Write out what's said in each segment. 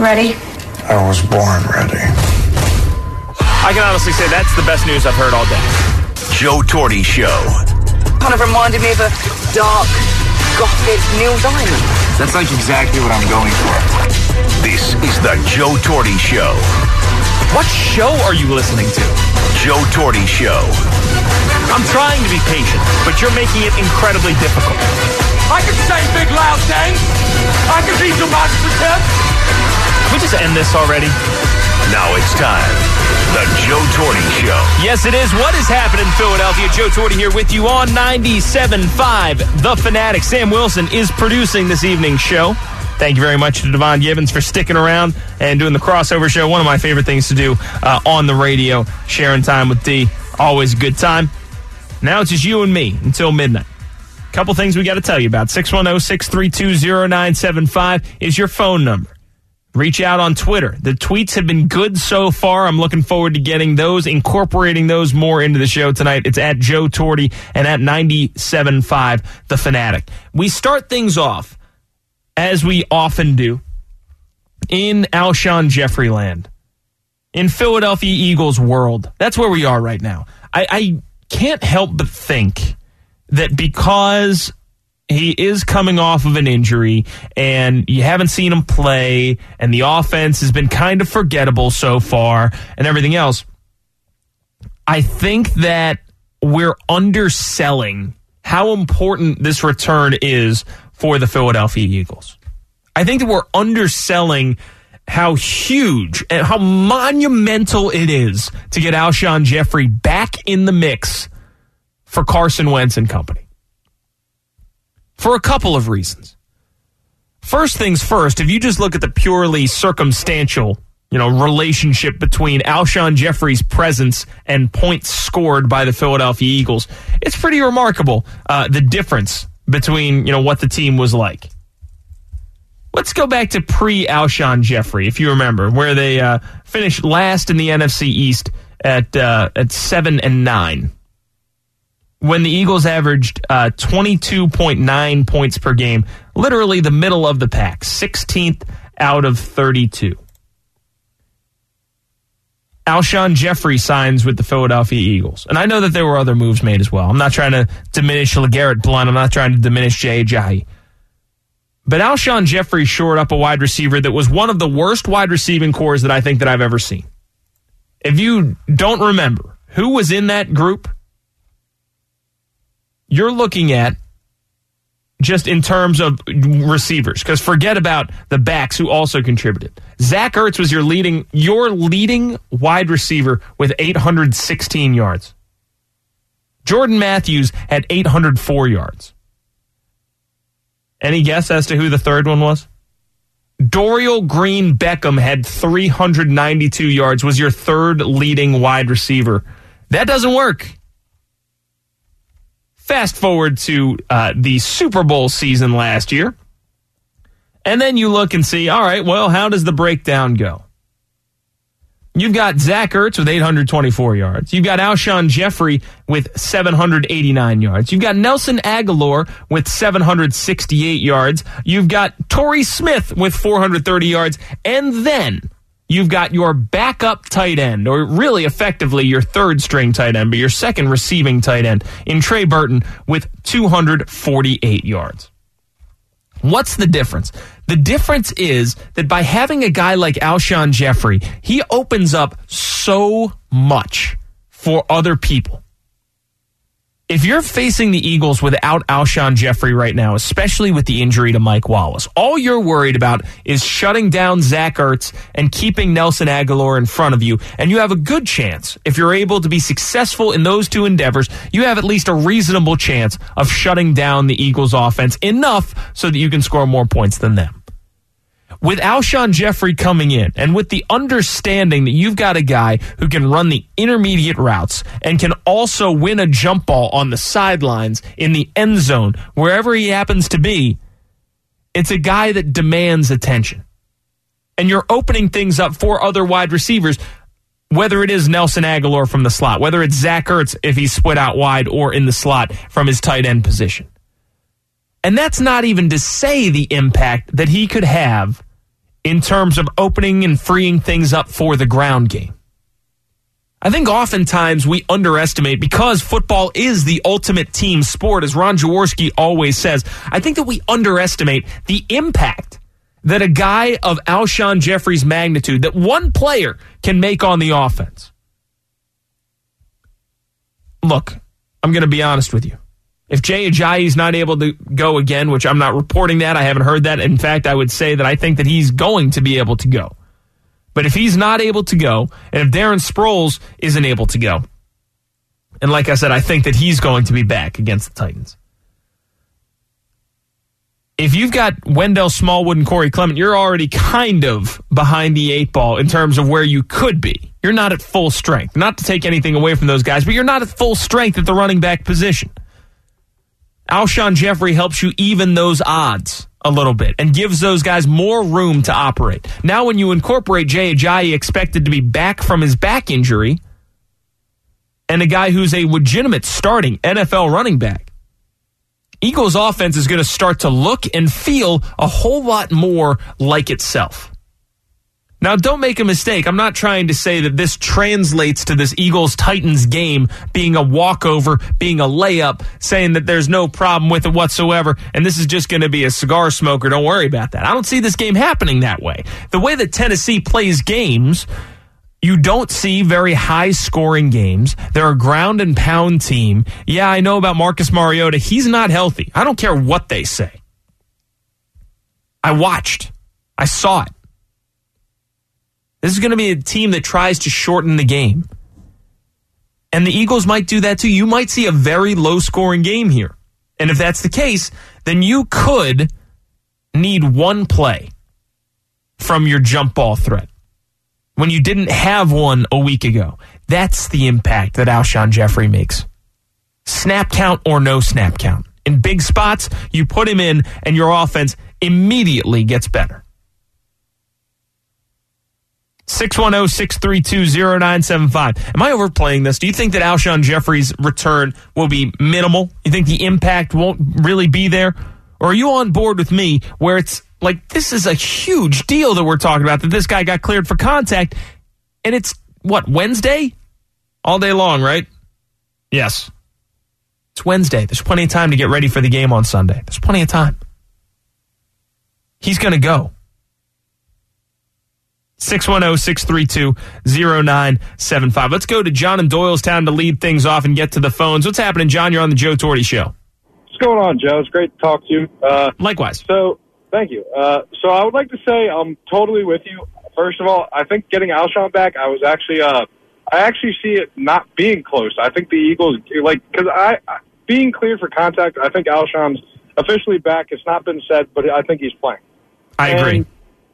Ready? I was born ready. I can honestly say that's the best news I've heard all day. Joe Torre Show. Kind of reminded me of a dark, gothic Neil Diamond. That's like exactly what I'm going for. This is the Joe Torre Show. What show are you listening to? Joe Torre Show. I'm trying to be patient, but you're making it incredibly difficult. I can say big loud things. I can be demonstrative. Can we just end this already? Now it's time. The Joe Torre Show. Yes, it is. What is happening in Philadelphia? Joe Torre here with you on 97.5 The Fanatic. Sam Wilson is producing this evening's show. Thank you very much to Devon Gibbons for sticking around and doing the crossover show. One of my favorite things to do on the radio. Sharing time with D. Always a good time. Now it's just you and me until midnight. Couple things we got to tell you about. 610-632-0975 is your phone number. Reach out on Twitter. The tweets have been good so far. I'm looking forward to getting those, incorporating those more into the show tonight. It's at Joe Torre and at 97.5 The Fanatic. We start things off, as we often do, in Alshon Jeffrey land. In Philadelphia Eagles world. That's where we are right now. I can't help but think that because he is coming off of an injury and you haven't seen him play and the offense has been kind of forgettable so far and everything else, I think that we're underselling how important this return is for the Philadelphia Eagles. I think that we're underselling how huge and how monumental it is to get Alshon Jeffrey back in the mix for Carson Wentz and company. For a couple of reasons. First things first, if you just look at the purely circumstantial, relationship between Alshon Jeffrey's presence and points scored by the Philadelphia Eagles, it's pretty remarkable, the difference between, what the team was like. Let's go back to pre-Alshon Jeffrey, if you remember, where they finished last in the NFC East at 7-9. When the Eagles averaged 22.9 points per game, literally the middle of the pack, 16th out of 32. Alshon Jeffrey signs with the Philadelphia Eagles. And I know that there were other moves made as well. I'm not trying to diminish LeGarrette Blount. I'm not trying to diminish Jay Ajayi. But Alshon Jeffrey shored up a wide receiver that was one of the worst wide receiving cores that I think that I've ever seen. If you don't remember who was in that group, you're looking at just in terms of receivers, because forget about the backs who also contributed. Zach Ertz was your leading wide receiver with 816 yards. Jordan Matthews had 804 yards. Any guess as to who the third one was? Dorial Green Beckham had 392 yards, was your third leading wide receiver. That doesn't work. Fast forward to the Super Bowl season last year, and then you look and see, all right, well, how does the breakdown go? You've got Zach Ertz with 824 yards. You've got Alshon Jeffrey with 789 yards. You've got Nelson Aguilar with 768 yards. You've got Torrey Smith with 430 yards. And then you've got your backup tight end, or really effectively your third string tight end, but your second receiving tight end in Trey Burton with 248 yards. What's the difference? The difference is that by having a guy like Alshon Jeffrey, he opens up so much for other people. If you're facing the Eagles without Alshon Jeffrey right now, especially with the injury to Mike Wallace, all you're worried about is shutting down Zach Ertz and keeping Nelson Aguilar in front of you. And you have a good chance, if you're able to be successful in those two endeavors, you have at least a reasonable chance of shutting down the Eagles offense enough so that you can score more points than them. With Alshon Jeffrey coming in, and with the understanding that you've got a guy who can run the intermediate routes and can also win a jump ball on the sidelines, in the end zone, wherever he happens to be, it's a guy that demands attention. And you're opening things up for other wide receivers, whether it is Nelson Aguilar from the slot, whether it's Zach Ertz if he's split out wide or in the slot from his tight end position. And that's not even to say the impact that he could have in terms of opening and freeing things up for the ground game. I think oftentimes we underestimate, because football is the ultimate team sport, as Ron Jaworski always says, I think that we underestimate the impact that a guy of Alshon Jeffrey's magnitude, that one player can make on the offense. Look, I'm going to be honest with you. If Jay Ajayi's not able to go again, which I'm not reporting that, I haven't heard that. In fact, I would say that I think that he's going to be able to go. But if he's not able to go, and if Darren Sproles isn't able to go, and like I said, I think that he's going to be back against the Titans. If you've got Wendell Smallwood and Corey Clement, you're already kind of behind the eight ball in terms of where you could be. You're not at full strength. Not to take anything away from those guys, but you're not at full strength at the running back position. Alshon Jeffrey helps you even those odds a little bit and gives those guys more room to operate. Now when you incorporate Jay Ajayi, expected to be back from his back injury, and a guy who's a legitimate starting NFL running back, Eagles offense is going to start to look and feel a whole lot more like itself. Now, don't make a mistake. I'm not trying to say that this translates to this Eagles-Titans game being a walkover, being a layup, saying that there's no problem with it whatsoever, and this is just going to be a cigar smoker. Don't worry about that. I don't see this game happening that way. The way that Tennessee plays games, you don't see very high-scoring games. They're a ground-and-pound team. Yeah, I know about Marcus Mariota. He's not healthy. I don't care what they say. I watched. I saw it. This is going to be a team that tries to shorten the game. And the Eagles might do that too. You might see a very low-scoring game here. And if that's the case, then you could need one play from your jump ball threat when you didn't have one a week ago. That's the impact that Alshon Jeffrey makes. Snap count or no snap count. In big spots, you put him in and your offense immediately gets better. 610-632-0975. Am I overplaying this? Do you think that Alshon Jeffrey's return will be minimal? You think the impact won't really be there? Or are you on board with me where it's like, this is a huge deal that we're talking about, that this guy got cleared for contact, and it's, what, Wednesday? All day long, right? Yes. It's Wednesday. There's plenty of time to get ready for the game on Sunday. There's plenty of time. He's going to go. 610-632-0975. Let's go to John in Doylestown to lead things off and get to the phones. What's happening, John? You're on the Joe Torty Show. What's going on, Joe? It's great to talk to you. Likewise. So, thank you. So I would like to say I'm totally with you. First of all, I think getting Alshon back, I actually see it not being close. I think the Eagles, because being cleared for contact, I think Alshon's officially back. It's not been said, but I think he's playing. I agree.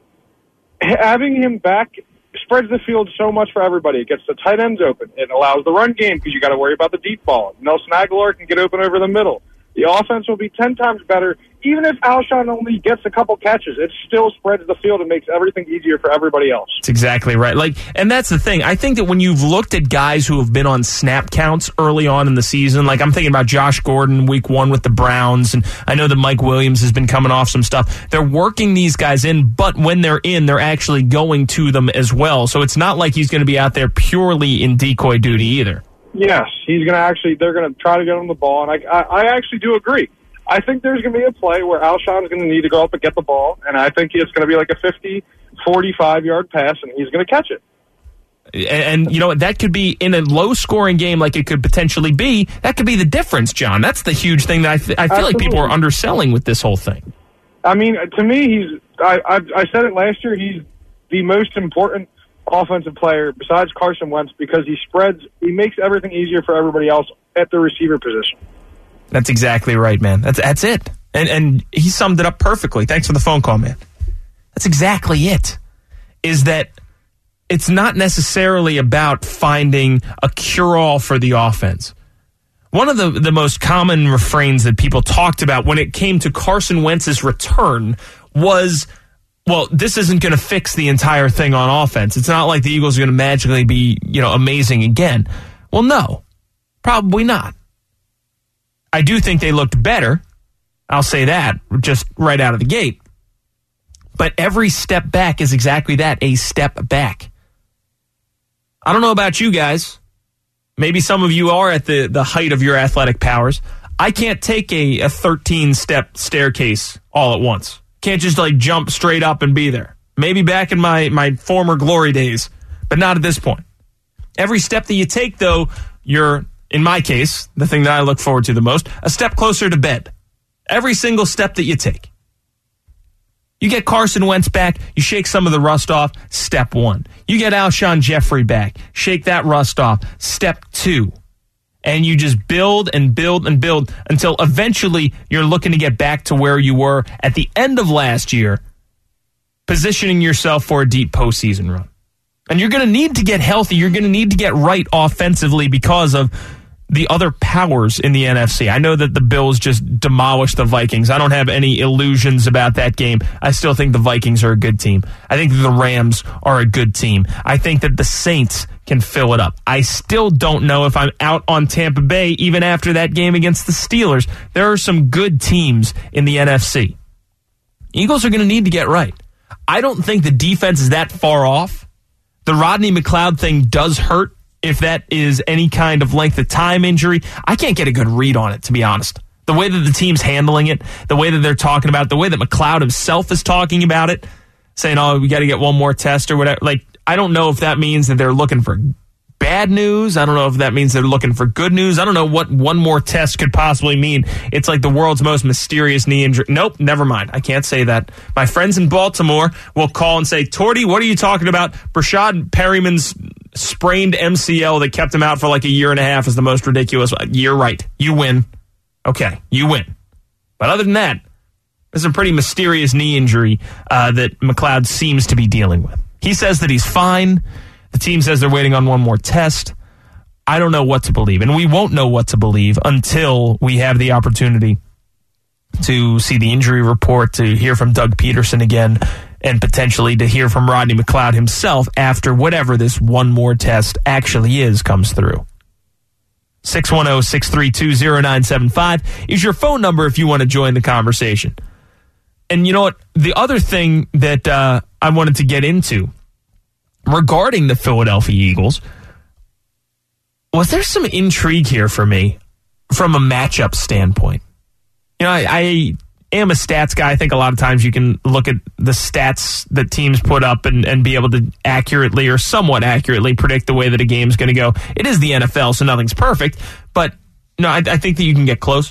Having him back spreads the field so much for everybody. It gets the tight ends open. It allows the run game because you got to worry about the deep ball. Nelson Aguilar can get open over the middle. The offense will be 10 times better. Even if Alshon only gets a couple catches, it still spreads the field and makes everything easier for everybody else. That's exactly right. And that's the thing. I think that when you've looked at guys who have been on snap counts early on in the season, like I'm thinking about Josh Gordon week 1 with the Browns, and I know that Mike Williams has been coming off some stuff. They're working these guys in, but when they're in, they're actually going to them as well. So it's not like he's going to be out there purely in decoy duty either. Yes, they're going to try to get him the ball, and I actually do agree. I think there's going to be a play where Alshon is going to need to go up and get the ball, and I think it's going to be like a 50, 45-yard pass, and he's going to catch it. And you know what? That could be in a low-scoring game like it could potentially be. That could be the difference, John. That's the huge thing that I feel like people are underselling with this whole thing. I mean, to me, I said it last year, he's the most important offensive player besides Carson Wentz because he makes everything easier for everybody else at the receiver position. That's exactly right, man. That's it. And he summed it up perfectly. Thanks for the phone call, man. That's exactly it. Is that it's not necessarily about finding a cure-all for the offense. One of the most common refrains that people talked about when it came to Carson Wentz's return was, well, this isn't going to fix the entire thing on offense. It's not like the Eagles are going to magically be, amazing again. Well, no, probably not. I do think they looked better. I'll say that just right out of the gate. But every step back is exactly that, a step back. I don't know about you guys. Maybe some of you are at the height of your athletic powers. I can't take a 13-step staircase all at once. Can't just jump straight up and be there. Maybe back in my former glory days, but not at this point. Every step that you take, though, you're, in my case, the thing that I look forward to the most, a step closer to bed. Every single step that you take. You get Carson Wentz back, you shake some of the rust off, step 1. You get Alshon Jeffrey back, shake that rust off, step 2. And you just build and build and build until eventually you're looking to get back to where you were at the end of last year, positioning yourself for a deep postseason run. And you're going to need to get healthy. You're going to need to get right offensively because of the other powers in the NFC. I know that the Bills just demolished the Vikings. I don't have any illusions about that game. I still think the Vikings are a good team. I think the Rams are a good team. I think that the Saints can fill it up. I still don't know if I'm out on Tampa Bay even after that game against the Steelers. There are some good teams in the NFC. Eagles are going to need to get right. I don't think the defense is that far off. The Rodney McLeod thing does hurt. If that is any kind of length of time injury, I can't get a good read on it, to be honest. The way that the team's handling it, the way that they're talking about it, the way that McLeod himself is talking about it, saying, oh, we got to get one more test or whatever. I don't know if that means that they're looking for bad news. I don't know if that means they're looking for good news. I don't know what one more test could possibly mean. It's like the world's most mysterious knee injury. Nope, never mind. I can't say that. My friends in Baltimore will call and say, Torty, what are you talking about? Brashad Perryman's sprained MCL that kept him out for a year and a half is the most ridiculous. You're right. You win. Okay, you win. But other than that, there's a pretty mysterious knee injury that McLeod seems to be dealing with. He says that he's fine. The team says they're waiting on one more test. I don't know what to believe, and we won't know what to believe until we have the opportunity to see the injury report, to hear from Doug Peterson again, and potentially to hear from Rodney McLeod himself after whatever this one more test actually comes through. 610-632-0975 is your phone number if you want to join the conversation. And you know what? The other thing that I wanted to get into regarding the Philadelphia Eagles, was there some intrigue here for me from a matchup standpoint? I am a stats guy. I think a lot of times you can look at the stats that teams put up and be able to accurately or somewhat accurately predict the way that a game's going to go. It is the NFL, so nothing's perfect, but I think that you can get close.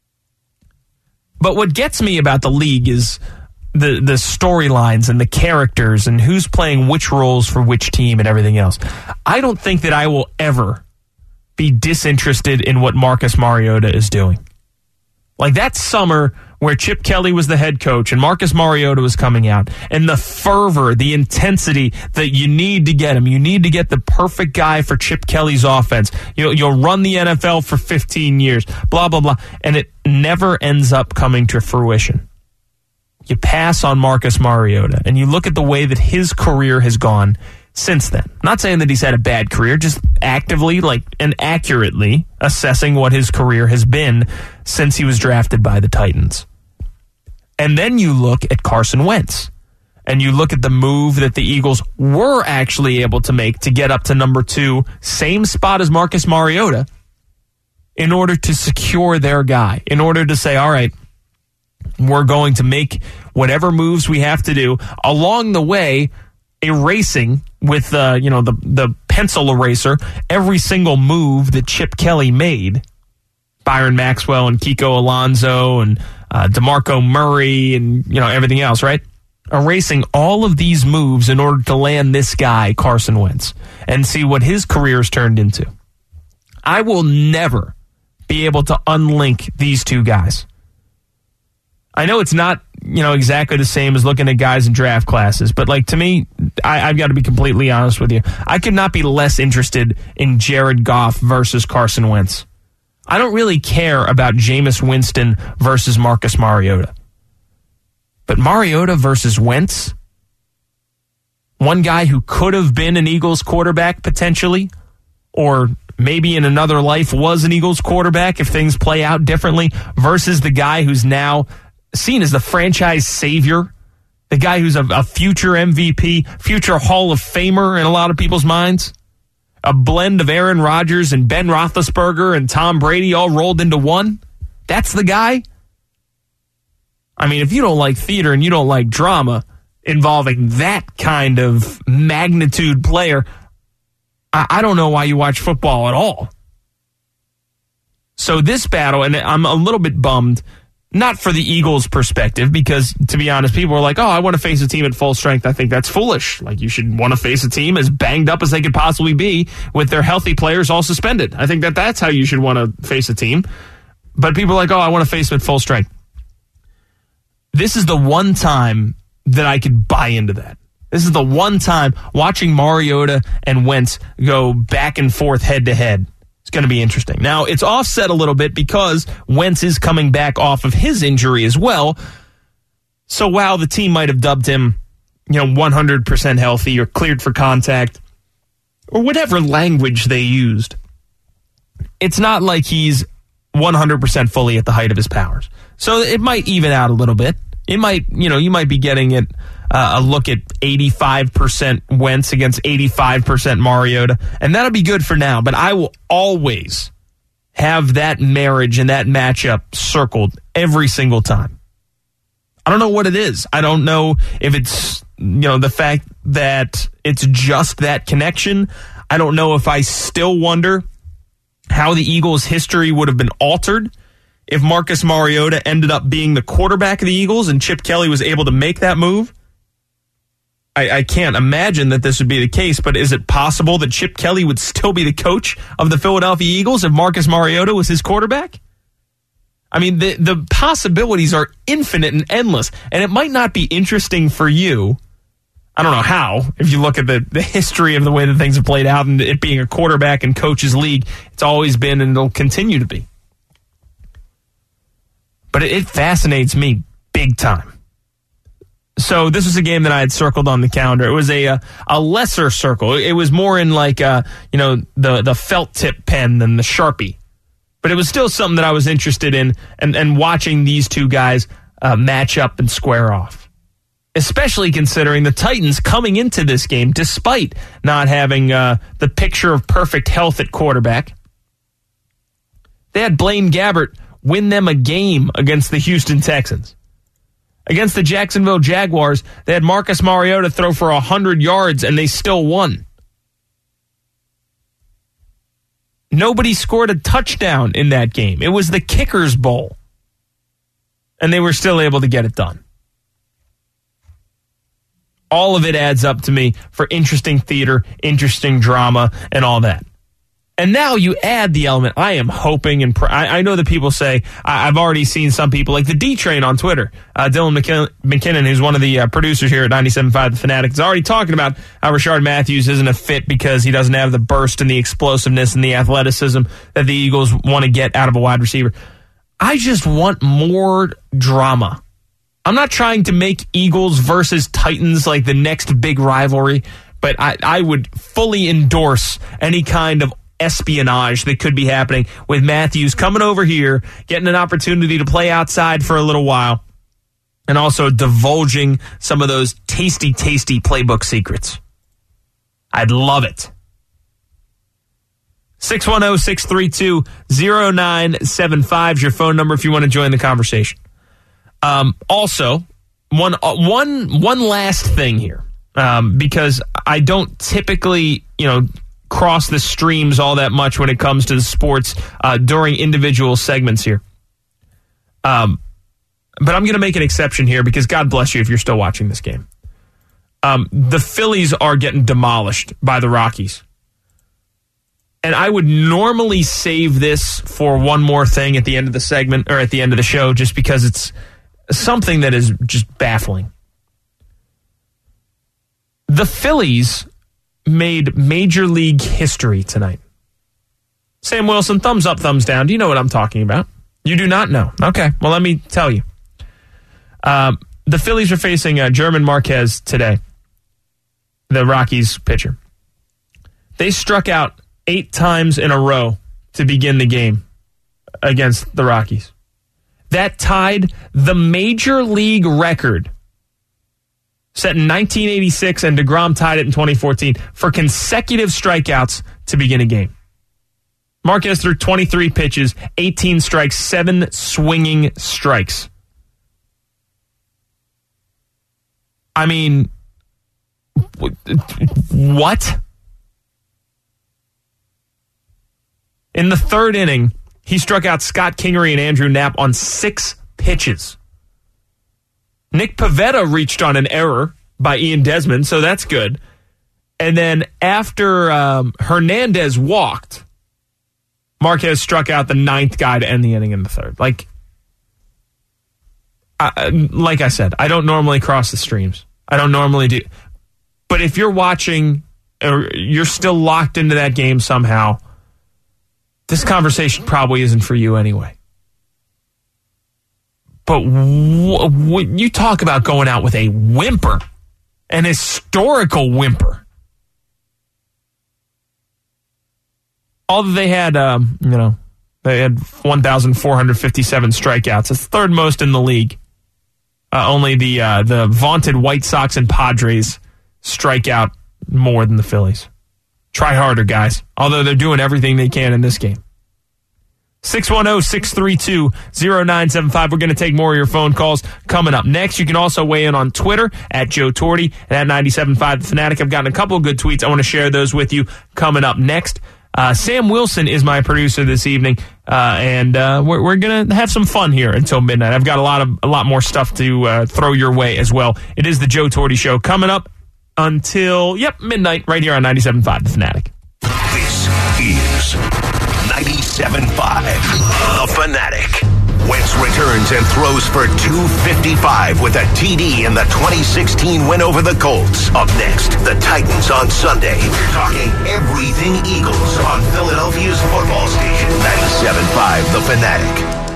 But what gets me about the league is the storylines and the characters and who's playing which roles for which team and everything else. I don't think that I will ever be disinterested in what Marcus Mariota is doing. Like that summer where Chip Kelly was the head coach and Marcus Mariota was coming out, and the fervor, the intensity that you need to get him. You need to get the perfect guy for Chip Kelly's offense. You'll run the NFL for 15 years, blah, blah, blah. And it never ends up coming to fruition. You pass on Marcus Mariota, and you look at the way that his career has gone since then. Not saying that he's had a bad career, just actively and accurately assessing what his career has been since he was drafted by the Titans. And then you look at Carson Wentz, and you look at the move that the Eagles were actually able to make to get up to number 2, same spot as Marcus Mariota, in order to secure their guy, in order to say, all right, we're going to make whatever moves we have to do, along the way erasing with the pencil eraser every single move that Chip Kelly made. Byron Maxwell and Kiko Alonso and DeMarco Murray and everything else, right? Erasing all of these moves in order to land this guy, Carson Wentz, and see what his career's turned into. I will never be able to unlink these two guys. I know it's not, exactly the same as looking at guys in draft classes, but to me, I've got to be completely honest with you. I could not be less interested in Jared Goff versus Carson Wentz. I don't really care about Jameis Winston versus Marcus Mariota. But Mariota versus Wentz, one guy who could have been an Eagles quarterback potentially, or maybe in another life was an Eagles quarterback if things play out differently, versus the guy who's now seen as the franchise savior The guy who's a future MVP, future Hall of Famer in a lot of people's minds. A blend of Aaron Rodgers and Ben Roethlisberger and Tom Brady all rolled into one. That's the guy. I mean, if you don't like theater and you don't like drama involving that kind of magnitude player, I don't know why you watch football at all. So this battle, and I'm a little bit bummed, not for the Eagles' perspective, because, to be honest, people are like, oh, I want to face a team at full strength. I think that's foolish. Like, you should want to face a team as banged up as they could possibly be with their healthy players all suspended. I think that's how you should want to face a team. But people are like, oh, I want to face them at full strength. This is the one time that I could buy into that. This is the one time watching Mariota and Wentz go back and forth head-to-head. It's going to be interesting. Now, it's offset a little bit because Wentz is coming back off of his injury as well. So while the team might have dubbed him, 100% healthy or cleared for contact or whatever language they used, it's not like he's 100% fully at the height of his powers. So it might even out a little bit. It might, you might be getting it a look at 85% Wentz against 85% Mariota, and that'll be good for now. But I will always have that marriage and that matchup circled every single time. I don't know what it is. I don't know if it's, the fact that it's just that connection. I don't know if I still wonder how the Eagles' history would have been altered if Marcus Mariota ended up being the quarterback of the Eagles and Chip Kelly was able to make that move. I can't imagine that this would be the case, but is it possible that Chip Kelly would still be the coach of the Philadelphia Eagles if Marcus Mariota was his quarterback? I mean, the possibilities are infinite and endless, and it might not be interesting for you. I don't know how. If you look at the history of the way that things have played out and it being a quarterback and coaches league, it's always been and it'll continue to be. But it fascinates me big time. So this was a game that I had circled on the calendar. It was a lesser circle. It was more in like the felt tip pen than the Sharpie. But it was still something that I was interested in and watching these two guys match up and square off. Especially considering the Titans coming into this game, despite not having the picture of perfect health at quarterback, they had Blaine Gabbert win them a game against the Houston Texans. Against the Jacksonville Jaguars, they had Marcus Mariota throw for 100 yards, and they still won. Nobody scored a touchdown in that game. It was the Kickers Bowl, and they were still able to get it done. All of it adds up to me for interesting theater, interesting drama, and all that. And now you add the element. I am hoping, and I know that people say, I've already seen some people like the D-Train on Twitter. Dylan McKinnon, who's one of the producers here at 97.5 The Fanatic, is already talking about how Rashard Matthews isn't a fit because he doesn't have the burst and the explosiveness and the athleticism that the Eagles want to get out of a wide receiver. I just want more drama. I'm not trying to make Eagles versus Titans like the next big rivalry, but I would fully endorse any kind of espionage that could be happening with Matthews coming over here, getting an opportunity to play outside for a little while, and also divulging some of those tasty playbook secrets. I'd love it. 610-632-0975 is your phone number if you want to join the conversation. Also, one last thing here, because I don't typically, cross the streams all that much when it comes to the sports during individual segments here. But I'm going to make an exception here because God bless you if you're still watching this game. The Phillies are getting demolished by the Rockies. And I would normally save this for one more thing at the end of the segment or at the end of the show just because it's something that is just baffling. The Phillies made Major League history tonight. Sam Wilson, thumbs up, thumbs down. Do you know what I'm talking about? You do not know. Okay, well, let me tell you. The Phillies are facing German Marquez today, the Rockies pitcher. They struck out 8 times in a row to begin the game against the Rockies. That tied the Major League record set in 1986, and DeGrom tied it in 2014 for consecutive strikeouts to begin a game. Marquez threw 23 pitches, 18 strikes, 7 swinging strikes. I mean, what? In the third inning, he struck out Scott Kingery and Andrew Knapp on 6 pitches. Nick Pivetta reached on an error by Ian Desmond, so that's good. And then after Hernandez walked, Marquez struck out the 9th guy to end the inning in the third. Like I said, I don't normally cross the streams. I don't normally do. But if you're watching or you're still locked into that game somehow, this conversation probably isn't for you anyway. But when you talk about going out with a whimper, an historical whimper. Although they had, they had 1,457 strikeouts. It's third most in the league. Only the vaunted White Sox and Padres strike out more than the Phillies. Try harder, guys. Although they're doing everything they can in this game. 610-632-0975. We're going to take more of your phone calls coming up next. You can also weigh in on Twitter at Joe Torty and at 97.5 The Fanatic. I've gotten a couple of good tweets. I want to share those with you coming up next. Sam Wilson is my producer this evening, and we're going to have some fun here until midnight. I've got a lot more stuff to throw your way as well. It is the Joe Torty Show coming up until midnight right here on 97.5 The Fanatic. This is 97.5 The Fanatic. Wentz returns and throws for 255 with a TD in the 2016 win over the Colts. Up next, the Titans on Sunday. We're talking everything Eagles on Philadelphia's football station, 97.5 The Fanatic.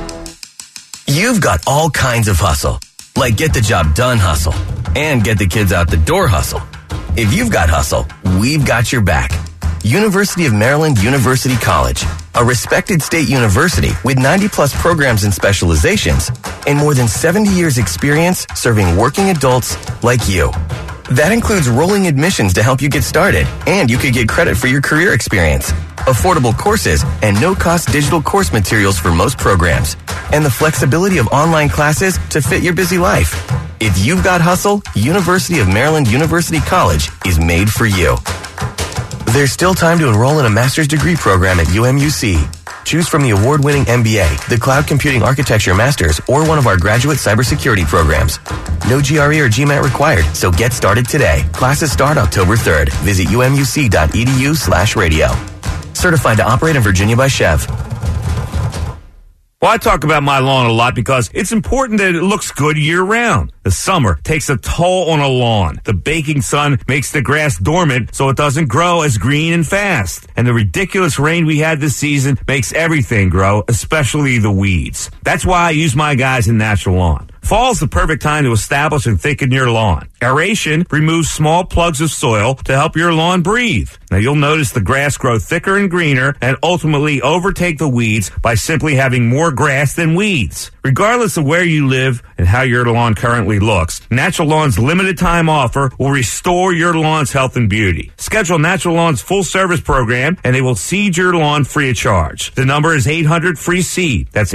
You've got all kinds of hustle, like get the job done hustle and get the kids out the door hustle. If you've got hustle, we've got your back. University of Maryland University College, a respected state university with 90-plus programs and specializations and more than 70 years experience serving working adults like you. That includes rolling admissions to help you get started, and you could get credit for your career experience, affordable courses, and no-cost digital course materials for most programs, and the flexibility of online classes to fit your busy life. If you've got hustle, University of Maryland University College is made for you. There's still time to enroll in a master's degree program at UMUC. Choose from the award-winning MBA, the Cloud Computing Architecture Masters, or one of our graduate cybersecurity programs. No GRE or GMAT required, so get started today. Classes start October 3rd. Visit umuc.edu/radio. Certified to operate in Virginia by Chev. Well, I talk about my lawn a lot because it's important that it looks good year-round. The summer takes a toll on a lawn. The baking sun makes the grass dormant so it doesn't grow as green and fast. And the ridiculous rain we had this season makes everything grow, especially the weeds. That's why I use my guys in Natural Lawn. Fall's the perfect time to establish and thicken your lawn. Aeration removes small plugs of soil to help your lawn breathe. Now you'll notice the grass grow thicker and greener and ultimately overtake the weeds by simply having more grass than weeds. Regardless of where you live and how your lawn currently looks, Natural Lawn's limited time offer will restore your lawn's health and beauty. Schedule Natural Lawn's full service program and they will seed your lawn free of charge. The number is 800-FREE-SEED. That's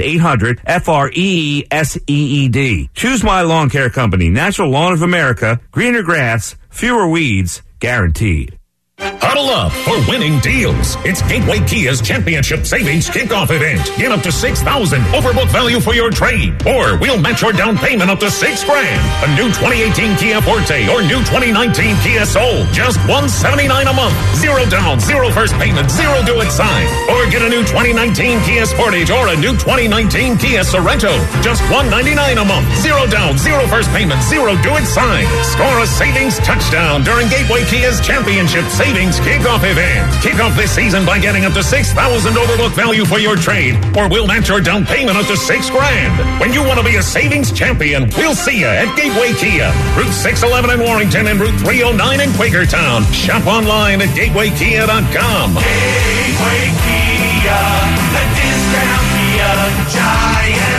800-FREESEED. Choose my lawn care company, Natural Lawn of America. Greener grass, fewer weeds, guaranteed. Huddle up for winning deals. It's Gateway Kia's Championship Savings Kickoff event. Get up to $6,000 overbook value for your trade. Or we'll match your down payment up to $6,000. A new 2018 Kia Forte or new 2019 Kia Soul. Just $179 a month. Zero down, zero first payment, zero do it sign. Or get a new 2019 Kia Sportage or a new 2019 Kia Sorento. Just $199 a month. Zero down, zero first payment, zero do it sign. Score a savings touchdown during Gateway Kia's Championship Savings Kickoff event. Kick off this season by getting up to $6,000 overbook value for your trade, or we'll match your down payment up to $6,000. When you want to be a savings champion, we'll see you at Gateway Kia, Route 611 in Warrington and Route 309 in Quakertown. Shop online at gatewaykia.com. Gateway Kia, the discount Kia giants.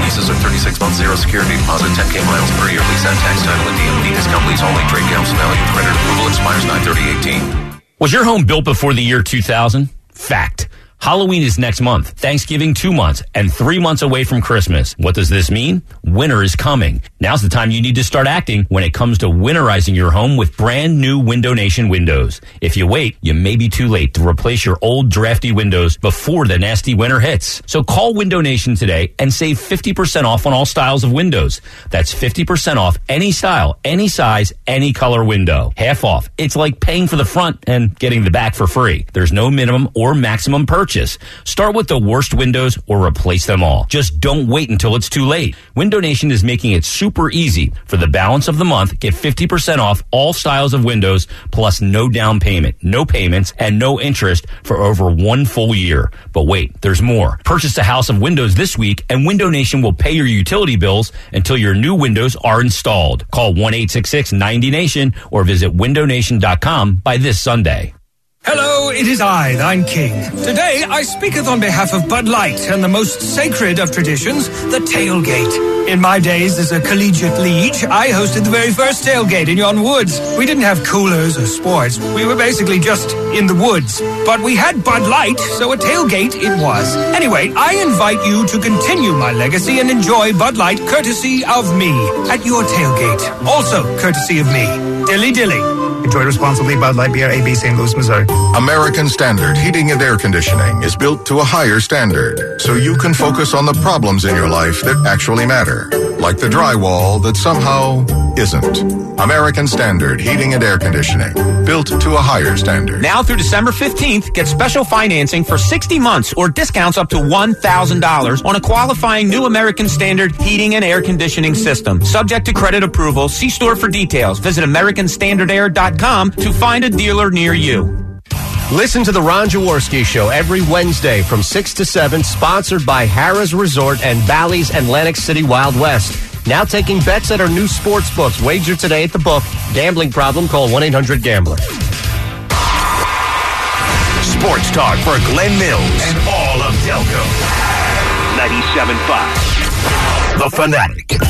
leases are 36 months, 0 security deposit, 10K miles per year. Lease and tax title and DMV discount lease only. Trade counts value. Credit approval expires 9/30/18. Was your home built before the year 2000? Fact. Halloween is next month, Thanksgiving 2 months, and 3 months away from Christmas. What does this mean? Winter is coming. Now's the time you need to start acting when it comes to winterizing your home with brand new Window Nation windows. If you wait, you may be too late to replace your old drafty windows before the nasty winter hits. So call Window Nation today and save 50% off on all styles of windows. That's 50% off any style, any size, any color window. Half off. It's like paying for the front and getting the back for free. There's no minimum or maximum purchase. Start with the worst windows or replace them all. Just don't wait until it's too late. Window Nation is making it super easy. For the balance of the month, get 50% off all styles of windows, plus no down payment, no payments, and no interest for over 1 full year. But wait, there's more. Purchase a house of windows this week, and Window Nation will pay your utility bills until your new windows are installed. Call 1-866-90-NATION or visit windownation.com by this Sunday. Hello, it is I, thine king. Today I speaketh on behalf of Bud Light and the most sacred of traditions, the tailgate. In my days as a collegiate liege, I hosted the very first tailgate in yon woods. We didn't have coolers or sports. We were basically just in the woods. But we had Bud Light, so a tailgate it was. Anyway, I invite you to continue my legacy and enjoy Bud Light courtesy of me at your tailgate. Also courtesy of me. Dilly dilly. Enjoy responsibly. Bud Light Beer, AB, St. Louis, Missouri. American Standard Heating and Air Conditioning is built to a higher standard, so you can focus on the problems in your life that actually matter, like the drywall that somehow isn't. American Standard Heating and Air Conditioning, built to a higher standard. Now through December 15th, get special financing for 60 months or discounts up to $1,000 on a qualifying new American Standard heating and air conditioning system. Subject to credit approval. See store for details. Visit AmericanStandardAir.com to find a dealer near you. Listen to the Ron Jaworski Show every Wednesday from 6 to 7, sponsored by Harrah's Resort and Bally's Atlantic City Wild West. Now taking bets at our new sports books. Wager today at the book. Gambling problem? Call 1-800-GAMBLER. Sports talk for Glenn Mills and all of Delco. 97.5. The Fanatic.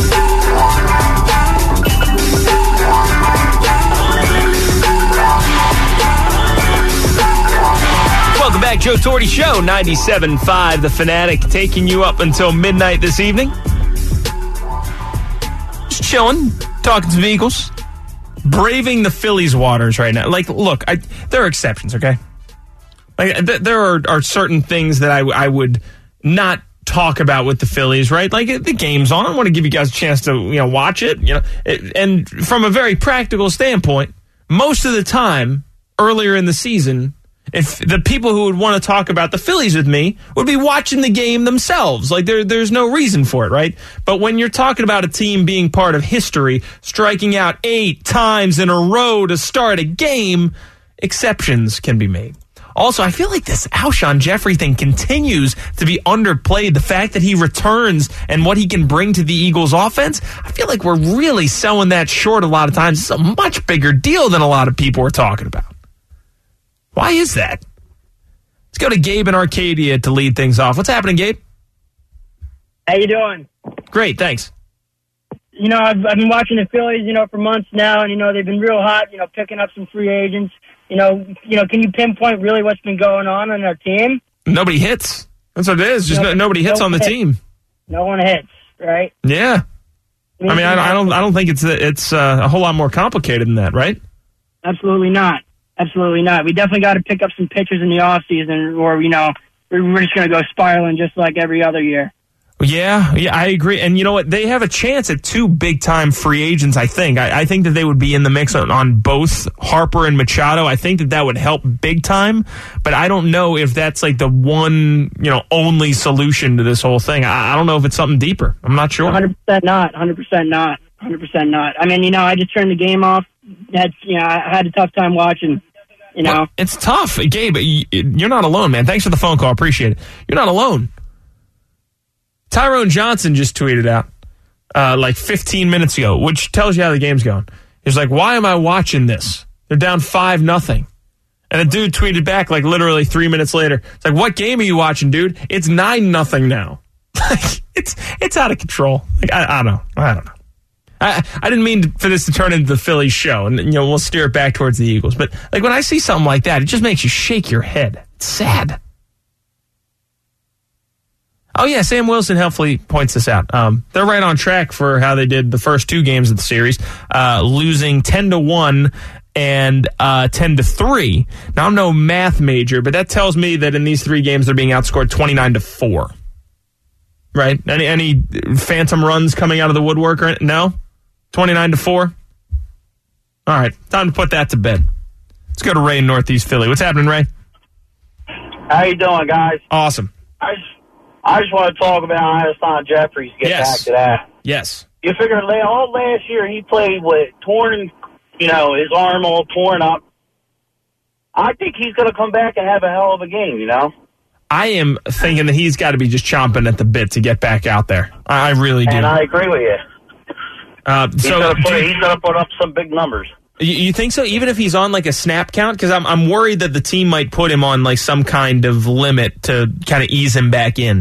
Welcome back, Joe Torre Show, 97.5 The Fanatic, taking you up until midnight this evening. Just chilling, talking some Eagles, braving the Phillies waters right now. Like, look, there are exceptions, okay? Like, there are certain things that I would not talk about with the Phillies, right? Like, the game's on. I want to give you guys a chance to, watch it. And from a very practical standpoint, most of the time, earlier in the season, if the people who would want to talk about the Phillies with me would be watching the game themselves. Like, there's no reason for it, right? But when you're talking about a team being part of history, striking out 8 times in a row to start a game, exceptions can be made. Also, I feel like this Alshon Jeffrey thing continues to be underplayed. The fact that he returns and what he can bring to the Eagles offense, I feel like we're really selling that short a lot of times. It's a much bigger deal than a lot of people are talking about. Why is that? Let's go to Gabe in Arcadia to lead things off. What's happening, Gabe? How you doing? Great, thanks. I've been watching the Phillies, for months now, and, they've been real hot, picking up some free agents. Can you pinpoint really what's been going on our team? Nobody hits. That's what it is. Just nobody hits on the team. No one hits, right? Yeah. I don't think it's a whole lot more complicated than that, right? Absolutely not. Absolutely not. We definitely got to pick up some pitchers in the offseason, or, we're just going to go spiraling just like every other year. Yeah, I agree. And you know what? They have a chance at 2 big-time free agents, I think. I think that they would be in the mix on both Harper and Machado. I think that would help big time, but I don't know if that's like the one, only solution to this whole thing. I don't know if it's something deeper. I'm not sure. 100% not. 100% not. 100% not. I just turned the game off. I had a tough time watching. Well, it's tough. Gabe, you're not alone, man. Thanks for the phone call. Appreciate it. You're not alone. Tyrone Johnson just tweeted out like 15 minutes ago, which tells you how the game's going. He's like, why am I watching this? They're down 5-0. And a dude tweeted back like literally 3 minutes later. It's like, what game are you watching, dude? It's 9-0 now. it's out of control. Like I don't know. I didn't mean for this to turn into the Phillies show, and we'll steer it back towards the Eagles. But like when I see something like that, it just makes you shake your head. It's sad. Oh yeah, Sam Wilson helpfully points this out. They're right on track for how they did the first 2 games of the series, losing 10-1 and 10-3. Now I'm no math major, but that tells me that in these 3 games they're being outscored 29-4. Right? Any phantom runs coming out of the woodwork? Or no? 29-4. All right, time to put that to bed. Let's go to Ray in Northeast Philly. What's happening, Ray? How you doing, guys? Awesome. I just want to talk about Alshon Jeffries. Get back to that. Yes. You figure all last year he played with torn, his arm all torn up. I think he's going to come back and have a hell of a game. I am thinking that he's got to be just chomping at the bit to get back out there. I really do. And I agree with you. He's going to put up some big numbers. You think so? Even if he's on like a snap count? Because I'm worried that the team might put him on like some kind of limit to kind of ease him back in.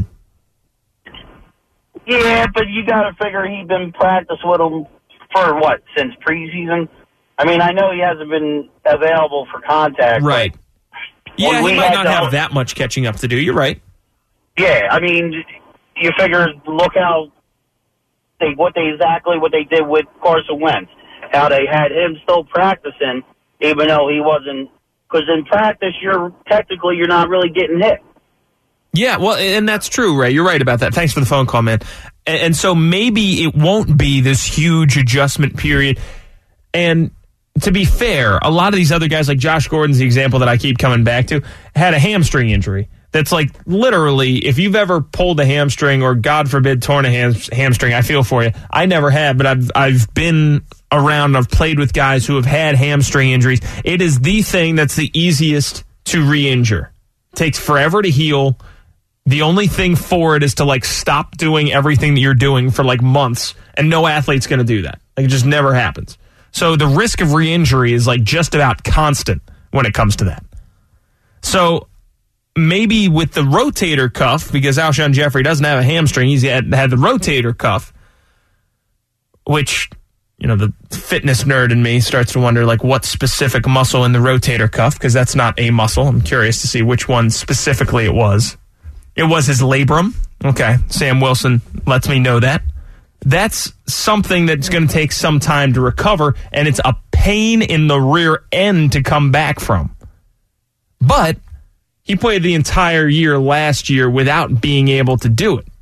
Yeah, but you got to figure he's been practicing with him for since preseason? I mean, I know he hasn't been available for contact. Right. Yeah, he might not have that much catching up to do. You're right. Yeah, I mean, you figure, look how what they did with Carson Wentz. How they had him still practicing, even though he wasn't. Because in practice, you're not really getting hit. Yeah, well, and that's true, Ray. You're right about that. Thanks for the phone call, man. And so maybe it won't be this huge adjustment period. And to be fair, a lot of these other guys, like Josh Gordon's the example that I keep coming back to, had a hamstring injury. That's like literally, if you've ever pulled a hamstring or, God forbid, torn a hamstring, I feel for you. I never have, but I've been around, I've played with guys who have had hamstring injuries. It is the thing that's the easiest to re-injure. It takes forever to heal. The only thing for it is to like stop doing everything that you're doing for like months, and no athlete's going to do that. Like it just never happens. So the risk of re-injury is like just about constant when it comes to that. So maybe with the rotator cuff, because Alshon Jeffrey doesn't have a hamstring, he's had the rotator cuff, which, the fitness nerd in me starts to wonder like what specific muscle in the rotator cuff, because that's not a muscle. I'm curious to see which one specifically it was. It was his labrum. Okay, Sam Wilson lets me know that. That's something that's going to take some time to recover, and it's a pain in the rear end to come back from. But he played the entire year last year without being able to do it.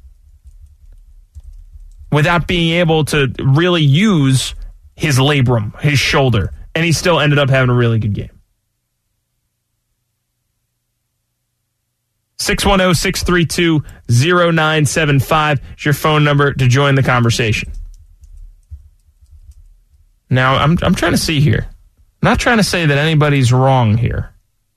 Without being able to really use his labrum, his shoulder, and he still ended up having a really good game. 610-632-0975 is your phone number to join the conversation. Now, I'm trying to see here. I'm not trying to say that anybody's wrong here.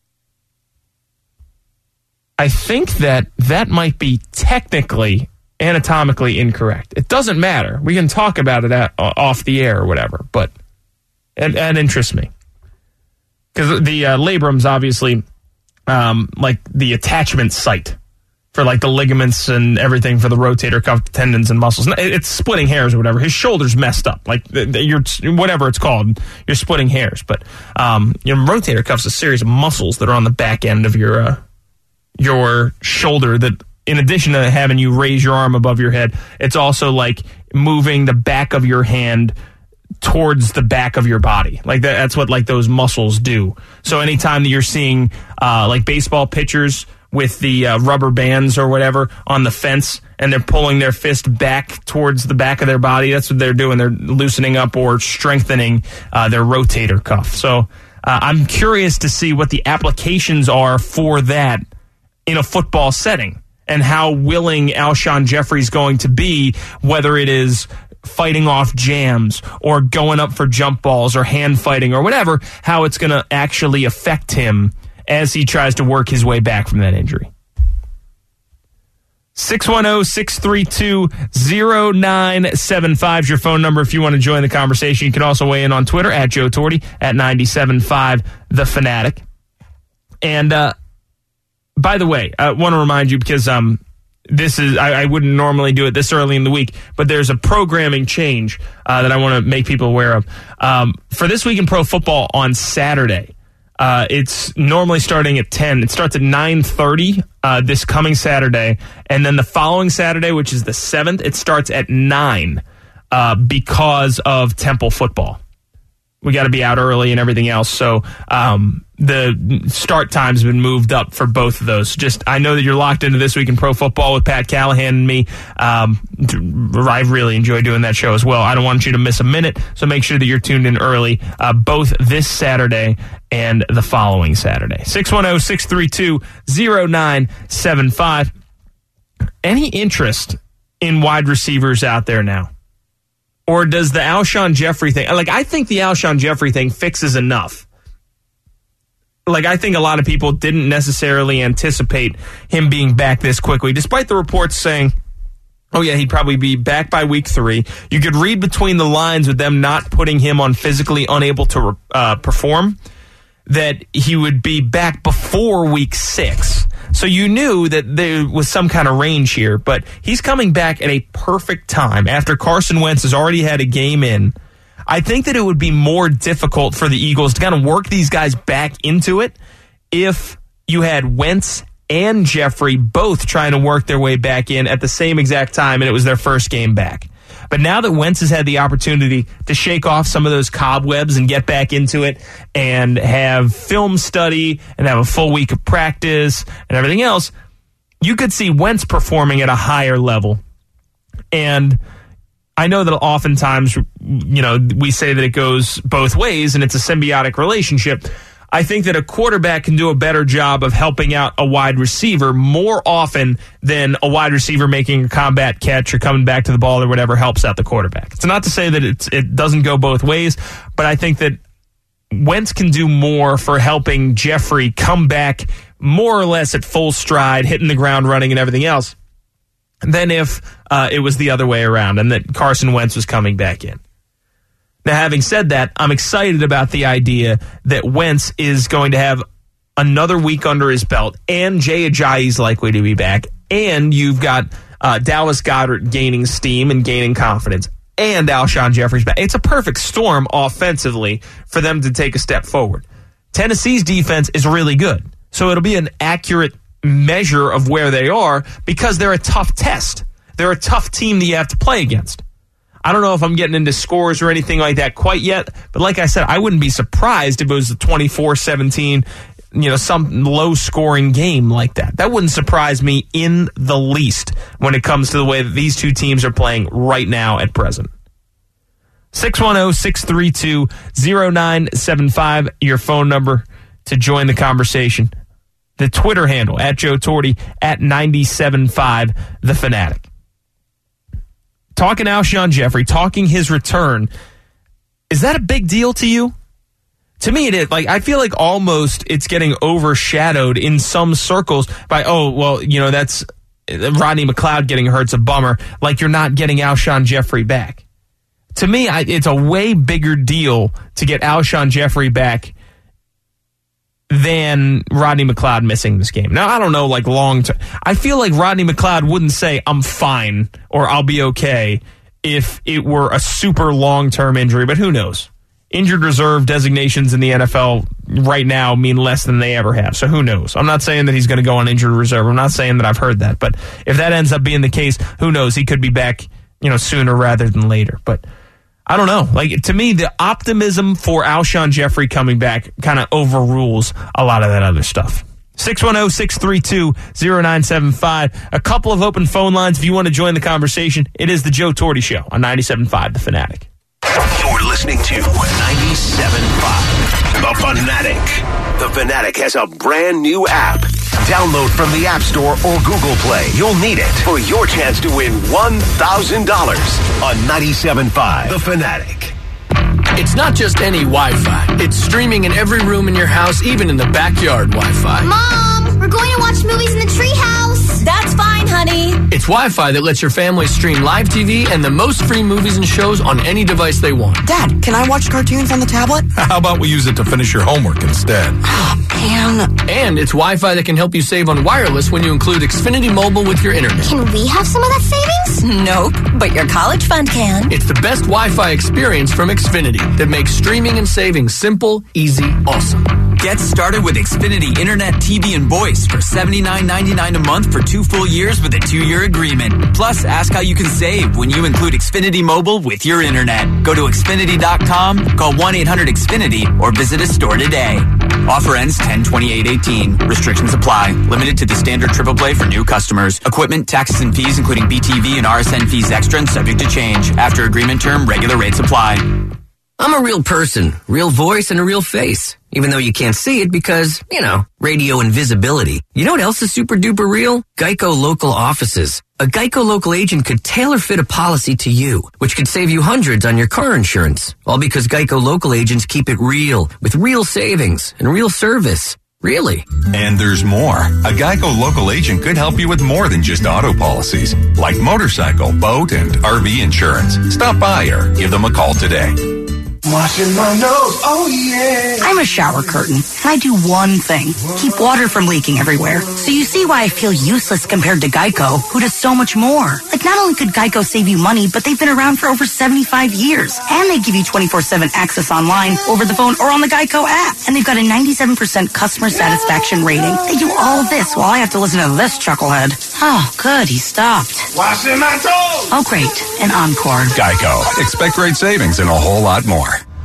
I think that might be technically, anatomically incorrect. It doesn't matter. We can talk about it off the air or whatever, but it interests me. Because the labrum's obviously like the attachment site for like the ligaments and everything for the rotator cuff tendons and muscles. It's splitting hairs or whatever. His shoulder's messed up. Like you're whatever it's called, you're splitting hairs. But rotator cuff's a series of muscles that are on the back end of your shoulder that, in addition to having you raise your arm above your head, it's also like moving the back of your hand towards the back of your body. Like that's what like those muscles do. So anytime that you're seeing like baseball pitchers with the rubber bands or whatever on the fence and they're pulling their fist back towards the back of their body, that's what they're doing. They're loosening up or strengthening their rotator cuff. So I'm curious to see what the applications are for that in a football setting and how willing Alshon Jeffrey's going to be, whether it is fighting off jams or going up for jump balls or hand fighting or whatever, how it's going to actually affect him as he tries to work his way back from that injury. 610-632-0975 is your phone number if you want to join the conversation. You can also weigh in on Twitter at Joe Torty, at 97.5 The Fanatic. And by the way, I want to remind you, because this is, I wouldn't normally do it this early in the week, but there's a programming change that I want to make people aware of. For This Week in Pro Football on Saturday, it's normally starting at 10. It starts at 9:30 this coming Saturday, and then the following Saturday, which is the 7th, it starts at 9 because of Temple football. We got to be out early and everything else, so the start time's been moved up for both of those. Just, I know that you're locked into This Week in Pro Football with Pat Callahan and me. I really enjoy doing that show as well. I don't want you to miss a minute, so make sure that you're tuned in early, both this Saturday and the following Saturday. 610-632-0975. Any interest in wide receivers out there now? Or does the Alshon Jeffrey thing, I think the Alshon Jeffrey thing fixes enough. I think a lot of people didn't necessarily anticipate him being back this quickly, despite the reports saying, oh yeah, he'd probably be back by week 3. You could read between the lines with them not putting him on physically unable to perform, that he would be back before week 6. So you knew that there was some kind of range here, but he's coming back at a perfect time after Carson Wentz has already had a game in. I think that it would be more difficult for the Eagles to kind of work these guys back into it if you had Wentz and Jeffrey both trying to work their way back in at the same exact time, and it was their first game back. But now that Wentz has had the opportunity to shake off some of those cobwebs and get back into it and have film study and have a full week of practice and everything else, you could see Wentz performing at a higher level. And I know that oftentimes, we say that it goes both ways and it's a symbiotic relationship. I think that a quarterback can do a better job of helping out a wide receiver more often than a wide receiver making a combat catch or coming back to the ball or whatever helps out the quarterback. It's not to say that it doesn't go both ways, but I think that Wentz can do more for helping Jeffrey come back more or less at full stride, hitting the ground running and everything else, than if it was the other way around and that Carson Wentz was coming back in. Now, having said that, I'm excited about the idea that Wentz is going to have another week under his belt, and Jay Ajayi's likely to be back, and you've got Dallas Goedert gaining steam and gaining confidence, and Alshon Jeffrey's back. It's a perfect storm offensively for them to take a step forward. Tennessee's defense is really good, so it'll be an accurate measure of where they are because they're a tough test. They're a tough team that you have to play against. I don't know if I'm getting into scores or anything like that quite yet, but like I said, I wouldn't be surprised if it was a 24-17, some low-scoring game like that. That wouldn't surprise me in the least when it comes to the way that these two teams are playing right now at present. 610-632-0975, your phone number to join the conversation. The Twitter handle, at Joe Torty, at 97.5, The Fanatic. Talking Alshon Jeffrey, talking his return, is that a big deal to you? To me, it is. I feel like almost it's getting overshadowed in some circles by, that's Rodney McLeod getting hurt's a bummer. You're not getting Alshon Jeffrey back. To me, it's a way bigger deal to get Alshon Jeffrey back than Rodney McLeod missing this game. Now, I don't know, long term. I feel like Rodney McLeod wouldn't say, I'm fine, or I'll be okay, if it were a super long-term injury, but who knows? Injured reserve designations in the NFL right now mean less than they ever have, so who knows? I'm not saying that he's going to go on injured reserve. I'm not saying that I've heard that, but if that ends up being the case, who knows? He could be back, sooner rather than later, but I don't know. To me, the optimism for Alshon Jeffrey coming back kind of overrules a lot of that other stuff. 610-632-0975. A couple of open phone lines if you want to join the conversation. It is the Joe Torty Show on 97.5 The Fanatic. You're listening to 97.5 The Fanatic. The Fanatic has a brand new app. Download from the App Store or Google Play. You'll need it for your chance to win $1,000 on 97.5 The Fanatic. It's not just any Wi-Fi. It's streaming in every room in your house, even in the backyard Wi-Fi. Mom, we're going to watch movies in the treehouse. That's fine. honey. It's Wi-Fi that lets your family stream live TV and the most free movies and shows on any device they want. Dad, can I watch cartoons on the tablet? How about we use it to finish your homework instead? Oh, man. And it's Wi-Fi that can help you save on wireless when you include Xfinity Mobile with your internet. Can we have some of that savings? Nope, but your college fund can. It's the best Wi-Fi experience from Xfinity that makes streaming and saving simple, easy, awesome. Get started with Xfinity Internet, TV, and Voice for $79.99 a month for 2 full years with a 2-year agreement. Plus, ask how you can save when you include Xfinity Mobile with your internet. Go to Xfinity.com, call 1-800-XFINITY, or visit a store today. Offer ends 10/28/18. Restrictions apply. Limited to the standard triple play for new customers. Equipment, taxes, and fees, including BTV and RSN fees extra and subject to change. After agreement term, regular rates apply. I'm a real person, real voice, and a real face. Even though you can't see it because, radio invisibility. You know what else is super duper real? Geico local offices. A Geico local agent could tailor fit a policy to you, which could save you hundreds on your car insurance. All because Geico local agents keep it real, with real savings and real service. Really? And there's more. A Geico local agent could help you with more than just auto policies, like motorcycle, boat, and RV insurance. Stop by or give them a call today. Washing my nose, oh yeah. I'm a shower curtain, and I do one thing, keep water from leaking everywhere. So you see why I feel useless compared to Geico, who does so much more. Like, not only could Geico save you money, but they've been around for over 75 years. And they give you 24/7 access online, over the phone, or on the Geico app. And they've got a 97% customer satisfaction rating. They do all this while I have to listen to this chucklehead. Oh, good, he stopped. Washing my toes. Oh, great, an encore. Geico. Expect great savings and a whole lot more.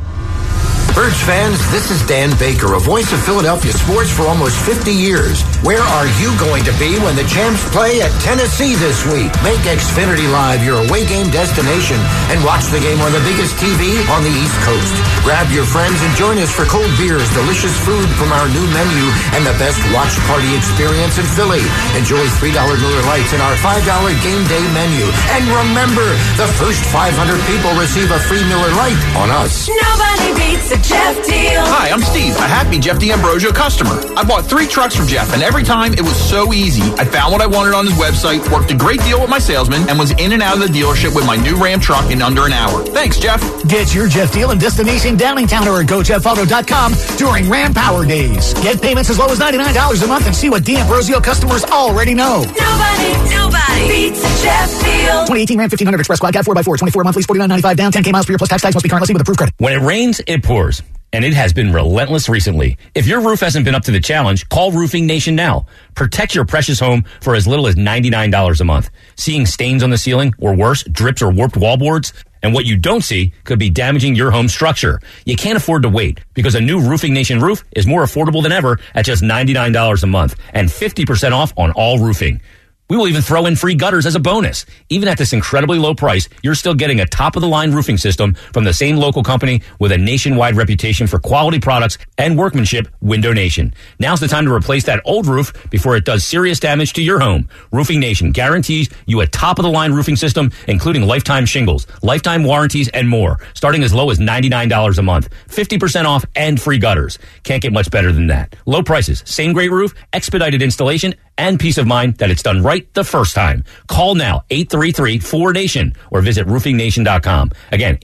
Birds fans, this is Dan Baker, a voice of Philadelphia sports for almost 50 years. Where are you going to be when the Champs play at Tennessee this week? Make Xfinity Live your away game destination and watch the game on the biggest TV on the East Coast. Grab your friends and join us for cold beers, delicious food from our new menu, and the best watch party experience in Philly. Enjoy $3 Miller Lights and our $5 game day menu. And remember, the first 500 people receive a free Miller Light on us. Nobody beats a Jeff deal. Hi, I'm Steve, a happy Jeff D'Ambrosio customer. I bought 3 trucks from Jeff, and every time it was so easy. I found what I wanted on his website, worked a great deal with my salesman, and was in and out of the dealership with my new Ram truck in under an hour. Thanks, Jeff. Get your Jeff deal in Destination Downingtown or at GoJeffAuto.com during Ram Power Days. Get payments as low as $99 a month and see what D'Ambrosio customers already know. Nobody beats a Jeff deal. 2018 Ram 1500 Express Quad Cab 4x4, 24 monthlies, $49.95 down, 10K miles per year plus tax must be currently with approved credit. When it rains, it pours. And it has been relentless recently. If your roof hasn't been up to the challenge, call Roofing Nation now. Protect your precious home for as little as $99 a month. Seeing stains on the ceiling, or worse, drips or warped wallboards, and what you don't see could be damaging your home structure. You can't afford to wait because a new Roofing Nation roof is more affordable than ever at just $99 a month and 50% off on all roofing. We will even throw in free gutters as a bonus. Even at this incredibly low price, you're still getting a top-of-the-line roofing system from the same local company with a nationwide reputation for quality products and workmanship, Window Nation. Now's the time to replace that old roof before it does serious damage to your home. Roofing Nation guarantees you a top-of-the-line roofing system, including lifetime shingles, lifetime warranties, and more, starting as low as $99 a month, 50% off, and free gutters. Can't get much better than that. Low prices, same great roof, expedited installation, and peace of mind that it's done right the first time. Call now, 833-4NATION, or visit roofingnation.com. Again,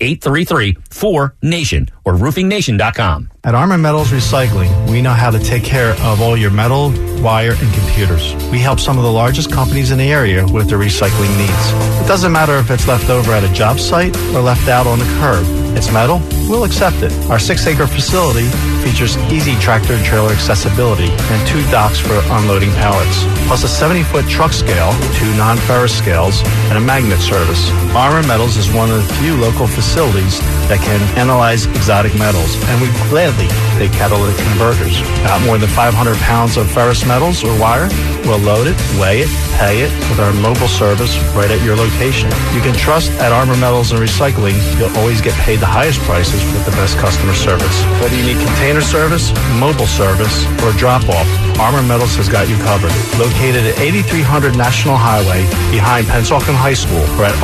833-4NATION, or roofingnation.com. At Armor Metals Recycling, we know how to take care of all your metal, wire, and computers. We help some of the largest companies in the area with their recycling needs. It doesn't matter if it's left over at a job site or left out on the curb. It's metal, we'll accept it. Our 6-acre facility features easy tractor and trailer accessibility and 2 docks for unloading pallets, plus a 70-foot truck scale, 2 non-ferrous scales, and a magnet service. Armor Metals is one of the few local facilities that can analyze exotic metals, and we gladly take catalytic converters. Got more than 500 pounds of ferrous metals or wire? We'll load it, weigh it, pay it with our mobile service right at your location. You can trust at Armor Metals and Recycling, you'll always get paid the highest prices with the best customer service. Whether you need container service, mobile service, or drop-off, Armor Metals has got you covered. Located at 8300 National Highway behind Pennsauken High School or at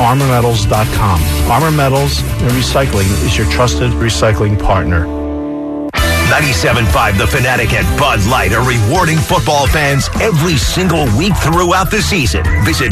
armormetals.com. Armor Metals and Recycling is your trusted recycling partner. 97.5 The Fanatic and Bud Light are rewarding football fans every single week throughout the season. Visit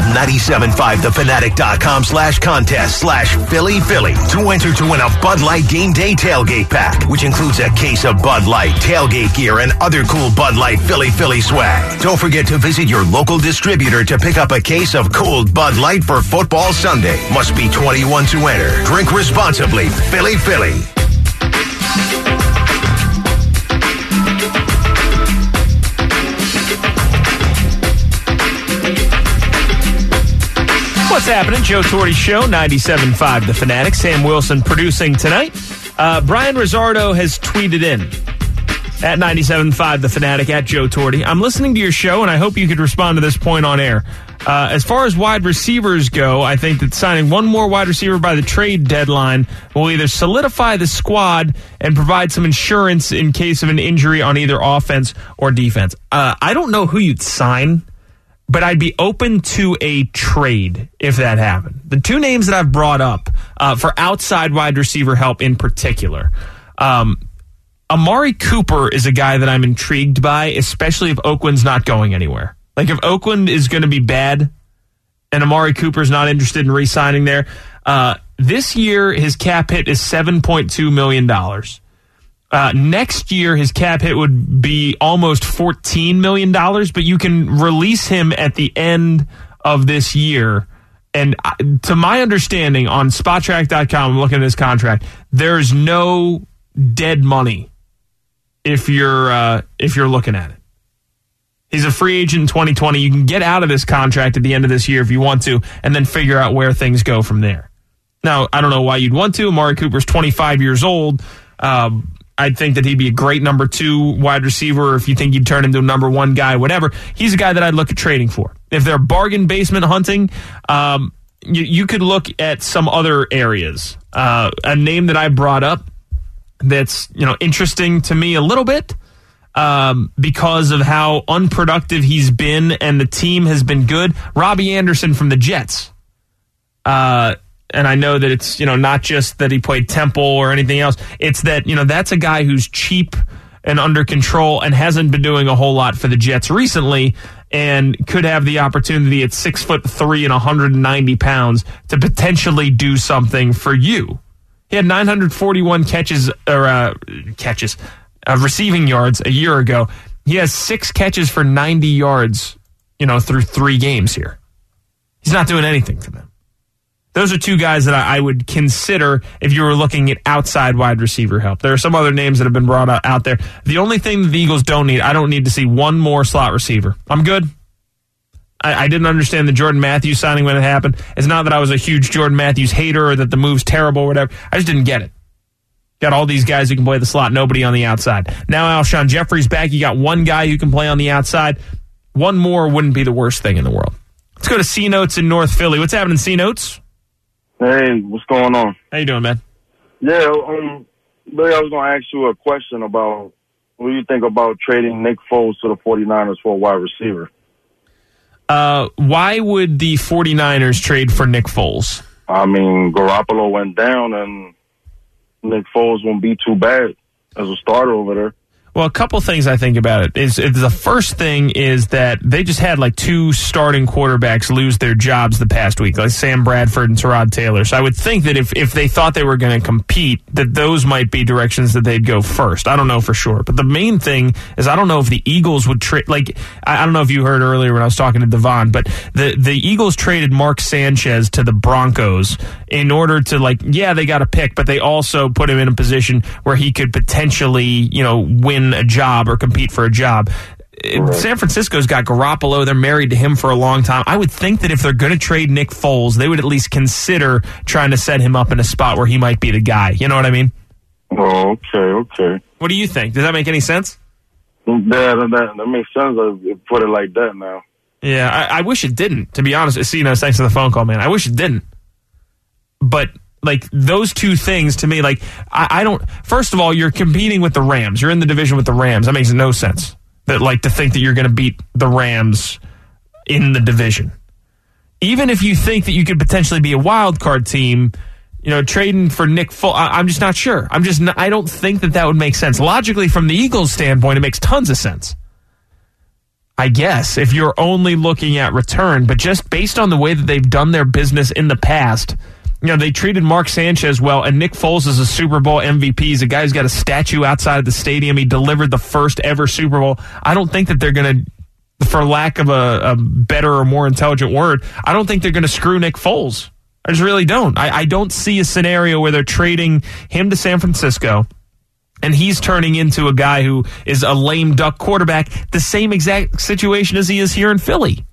975thefanatic.com/contest/Philly to enter to win a Bud Light Game Day tailgate pack, which includes a case of Bud Light, tailgate gear, and other cool Bud Light Philly swag. Don't forget to visit your local distributor to pick up a case of cold Bud Light for football Sunday. Must be 21 to enter. Drink responsibly. Philly. What's happening? Joe Torre Show, 97.5 The Fanatic. Sam Wilson producing tonight. Brian Rizzardo has tweeted in at 97.5 The Fanatic, at Joe Torre. I'm listening to your show, and I hope you could respond to this point on air. As far as wide receivers go, I think that signing one more wide receiver by the trade deadline will either solidify the squad and provide some insurance in case of an injury on either offense or defense. I don't know who you'd sign, but I'd be open to a trade if that happened. The two names that I've brought up for outside wide receiver help in particular, Amari Cooper is a guy that I'm intrigued by, especially if Oakland's not going anywhere. Like if Oakland is going to be bad and Amari Cooper's not interested in re-signing there, this year his cap hit is $7.2 million. Next year, his cap hit would be almost $14 million, but you can release him at the end of this year. And to my understanding, on SpotTrack.com, I'm looking at his contract, there's no dead money if you're looking at it. He's a free agent in 2020. You can get out of this contract at the end of this year if you want to, and then figure out where things go from there. Now, I don't know why you'd want to. Amari Cooper's 25 years old. I'd think that he'd be a great number 2 wide receiver, or if you think you'd turn into a number 1 guy, whatever. He's a guy that I'd look at trading for. If they're bargain basement hunting, you could look at some other areas. A name that I brought up that's interesting to me a little bit because of how unproductive he's been and the team has been good. Robbie Anderson from the Jets. And I know that it's, not just that he played Temple or anything else. It's that, that's a guy who's cheap and under control and hasn't been doing a whole lot for the Jets recently and could have the opportunity at 6'3" and 190 pounds to potentially do something for you. He had 941 receiving yards a year ago. He has 6 catches for 90 yards, through 3 games here. He's not doing anything for them. Those are 2 guys that I would consider if you were looking at outside wide receiver help. There are some other names that have been brought out there. The only thing that the Eagles don't need, I don't need to see one more slot receiver. I'm good. I didn't understand the Jordan Matthews signing when it happened. It's not that I was a huge Jordan Matthews hater or that the move's terrible or whatever. I just didn't get it. Got all these guys who can play the slot, nobody on the outside. Now Alshon Jeffrey's back. You got 1 guy who can play on the outside. 1 more wouldn't be the worst thing in the world. Let's go to C-Notes in North Philly. What's happening, C-Notes? Hey, what's going on? How you doing, man? Yeah, Billy, I was going to ask you a question about what do you think about trading Nick Foles to the 49ers for a wide receiver? Why would the 49ers trade for Nick Foles? I mean, Garoppolo went down, and Nick Foles won't be too bad as a starter over there. Well, a couple things I think about it is the first thing is that they just had like 2 starting quarterbacks lose their jobs the past week, like Sam Bradford and Tyrod Taylor. So I would think that if they thought they were going to compete, that those might be directions that they'd go first. I don't know for sure. But the main thing is I don't know if the Eagles would trade, like, I don't know if you heard earlier when I was talking to Devon, but the Eagles traded Mark Sanchez to the Broncos in order to, like, yeah, they got a pick, but they also put him in a position where he could potentially, win a job or compete for a job. Right. San Francisco's got Garoppolo. They're married to him for a long time. I would think that if they're going to trade Nick Foles, they would at least consider trying to set him up in a spot where he might be the guy. You know what I mean? Oh, okay. What do you think? Does that make any sense? Yeah, that makes sense. I put it like that now. Yeah, I wish it didn't, to be honest. Thanks for the phone call, man. I wish it didn't. But like those 2 things to me, like I don't. First of all, you're competing with the Rams. You're in the division with the Rams. That makes no sense. That like to think that you're going to beat the Rams in the division. Even if you think that you could potentially be a wild card team, trading for Nick Foles, I'm just not sure. I don't think that would make sense. Logically, from the Eagles' standpoint, it makes tons of sense. I guess, if you're only looking at return, but just based on the way that they've done their business in the past, they treated Mark Sanchez well, and Nick Foles is a Super Bowl MVP. He's a guy who's got a statue outside of the stadium. He delivered the first ever Super Bowl. I don't think that they're going to, for lack of a better or more intelligent word, I don't think they're going to screw Nick Foles. I just really don't. I don't see a scenario where they're trading him to San Francisco and he's turning into a guy who is a lame duck quarterback, the same exact situation as he is here in Philly.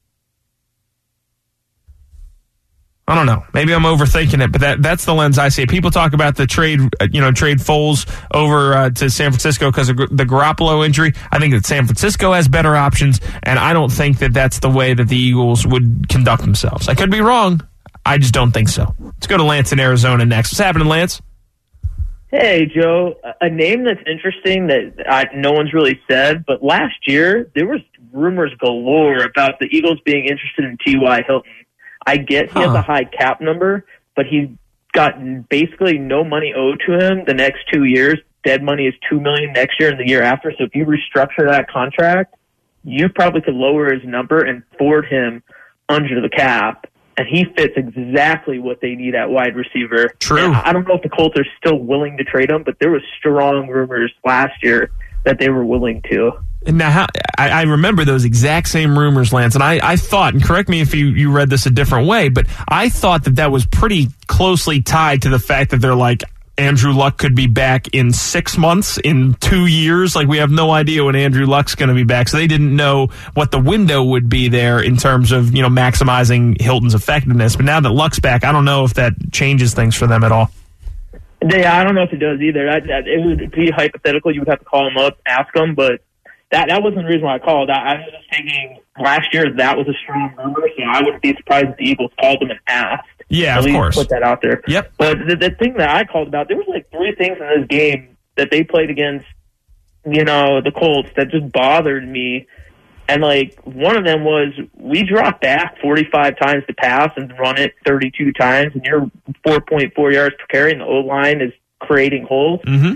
I don't know. Maybe I'm overthinking it, but that's the lens I see. People talk about the trade Foles over to San Francisco because of the Garoppolo injury. I think that San Francisco has better options, and I don't think that that's the way that the Eagles would conduct themselves. I could be wrong. I just don't think so. Let's go to Lance in Arizona next. What's happening, Lance? Hey, Joe. A name that's interesting that no one's really said, but last year there was rumors galore about the Eagles being interested in T.Y. Hilton. I get he has a high cap number, but he's got basically no money owed to him the next 2 years. Dead money is $2 million next year and the year after. So if you restructure that contract, you probably could lower his number and forward him under the cap. And he fits exactly what they need at wide receiver. True. And I don't know if the Colts are still willing to trade him, but there was strong rumors last year that they were willing to. Now, I remember those exact same rumors, Lance, and I thought, and correct me if you read this a different way, but I thought that was pretty closely tied to the fact that they're like, Andrew Luck could be back in 6 months, in 2 years. Like, we have no idea when Andrew Luck's going to be back. So they didn't know what the window would be there in terms of, maximizing Hilton's effectiveness. But now that Luck's back, I don't know if that changes things for them at all. Yeah, I don't know if it does either. It would be hypothetical. You would have to call him up, ask him, but that wasn't the reason why I called. I was just thinking last year that was a strong rumor, so I wouldn't be surprised if the Eagles called him and asked. Yeah, of course. Put that out there. Yep. But the thing that I called about, there was like 3 things in this game that they played against, the Colts that just bothered me. And one of them was we dropped back 45 times to pass and run it 32 times, and you're 4.4 yards per carry, and the O-line is creating holes. Mm-hmm.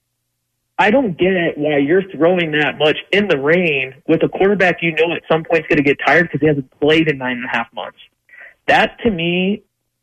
I don't get why you're throwing that much in the rain with a quarterback at some point is going to get tired because he hasn't played in 9.5 months. That, to me,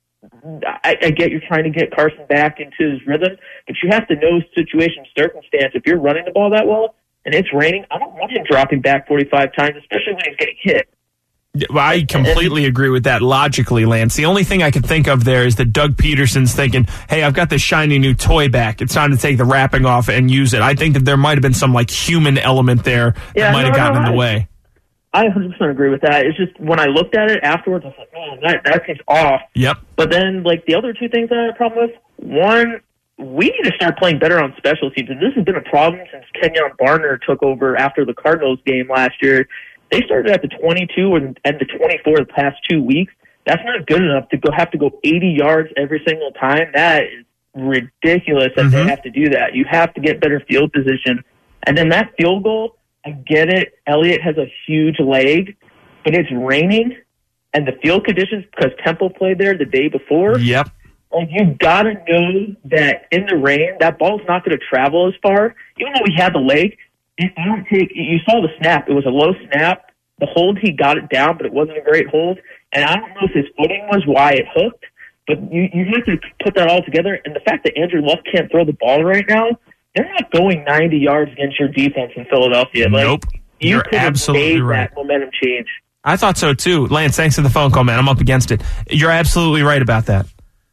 I get you're trying to get Carson back into his rhythm, but you have to know situation, circumstance. If you're running the ball that well and it's raining, I don't want him dropping back 45 times, especially when he's getting hit. Well, I completely agree with that logically, Lance. The only thing I could think of there is that Doug Peterson's thinking, hey, I've got this shiny new toy back. It's time to take the wrapping off and use it. I think that there might have been some human element there that might have gotten in the way. I 100% agree with that. It's just when I looked at it afterwards, I was like, man, that seems off. Yep. But then, the other 2 things I had a problem with, one, we need to start playing better on special teams. And this has been a problem since Kenyon Barner took over after the Cardinals game last year. They started at the 22 and the 24 the past 2 weeks. That's not good enough to have to go 80 yards every single time. That is ridiculous that they have to do that. You have to get better field position. And then that field goal, I get it. Elliott has a huge leg, but it's raining, and the field conditions, because Temple played there the day before. Yep. You've got to know that in the rain, that ball's not going to travel as far. Even though he had the leg, you saw the snap. It was a low snap. The hold, he got it down, but it wasn't a great hold. And I don't know if his footing was why it hooked, but you have to put that all together. And the fact that Andrew Luck can't throw the ball right now, they're not going 90 yards against your defense in Philadelphia. Nope. You You're could have absolutely made right. that momentum change. I thought so too. Lance, thanks for the phone call, man. I'm up against it. You're absolutely right about that.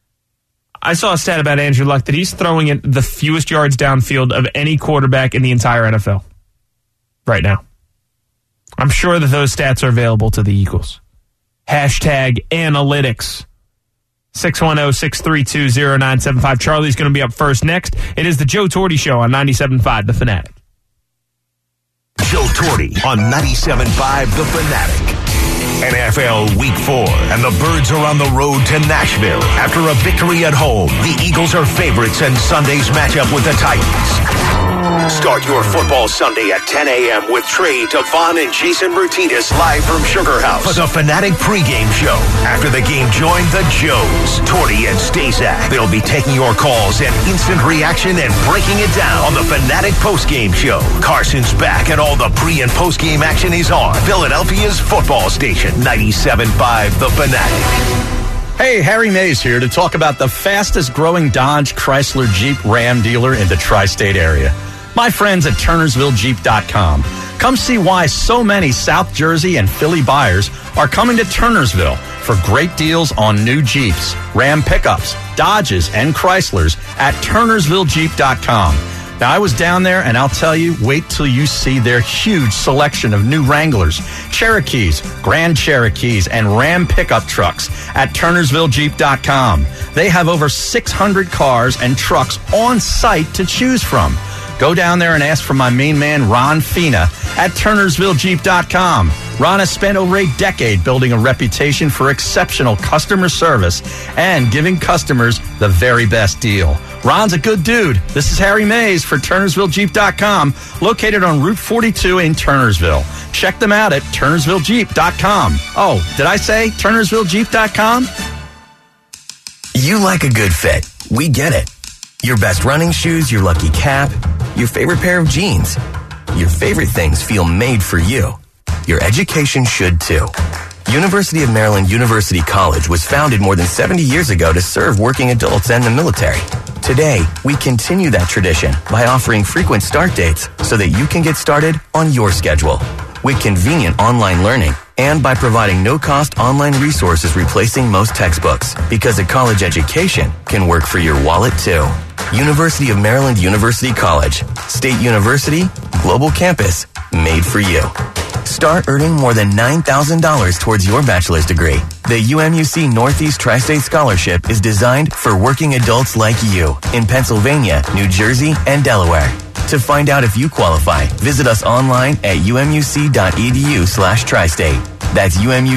I saw a stat about Andrew Luck that he's throwing it the fewest yards downfield of any quarterback in the entire NFL right now. I'm sure that those stats are available to the Eagles. #analytics. 610-632-0975. Charlie's going to be up first next. It is the Joe Torty Show on 97.5 The Fanatic. Joe Torty on 97.5 The Fanatic. NFL Week 4, and the Birds are on the road to Nashville. After a victory at home, the Eagles are favorites in Sunday's matchup with the Titans. Start your football Sunday at 10 a.m. with Trey, Devon, and Jason Martinez live from Sugar House for the Fanatic pregame show. After the game, join the Joes, Torty and Stazak. They'll be taking your calls and instant reaction and breaking it down on the Fanatic postgame show. Carson's back and all the pre- and postgame action is on Philadelphia's football station, 97.5 The Fanatic. Hey, Harry Mays here to talk about the fastest growing Dodge, Chrysler, Jeep, Ram dealer in the tri-state area. My friends at TurnersvilleJeep.com. Come see why so many South Jersey and Philly buyers are coming to Turnersville for great deals on new Jeeps, Ram pickups, Dodges, and Chryslers at TurnersvilleJeep.com. Now, I was down there, and I'll tell you, wait till you see their huge selection of new Wranglers, Cherokees, Grand Cherokees, and Ram pickup trucks at TurnersvilleJeep.com. They have over 600 cars and trucks on site to choose from. Go down there and ask for my main man, Ron Fina, at TurnersvilleJeep.com. Ron has spent over a decade building a reputation for exceptional customer service and giving customers the very best deal. Ron's a good dude. This is Harry Mays for TurnersvilleJeep.com, located on Route 42 in Turnersville. Check them out at TurnersvilleJeep.com. Oh, did I say TurnersvilleJeep.com? You like a good fit. We get it. Your best running shoes, your lucky cap, your favorite pair of jeans. Your favorite things feel made for you. Your education should too. University of Maryland University College was founded more than 70 years ago to serve working adults and the military. Today, we continue that tradition by offering frequent start dates so that you can get started on your schedule. With convenient online learning and by providing no-cost online resources replacing most textbooks, because a college education can work for your wallet too. University of Maryland University College. State University, global campus, made for you. Start earning more than $9,000 towards your bachelor's degree. The UMUC Northeast Tri-State Scholarship is designed for working adults like you in Pennsylvania, New Jersey, and Delaware. To find out if you qualify, visit us online at umuc.edu/tristate. That's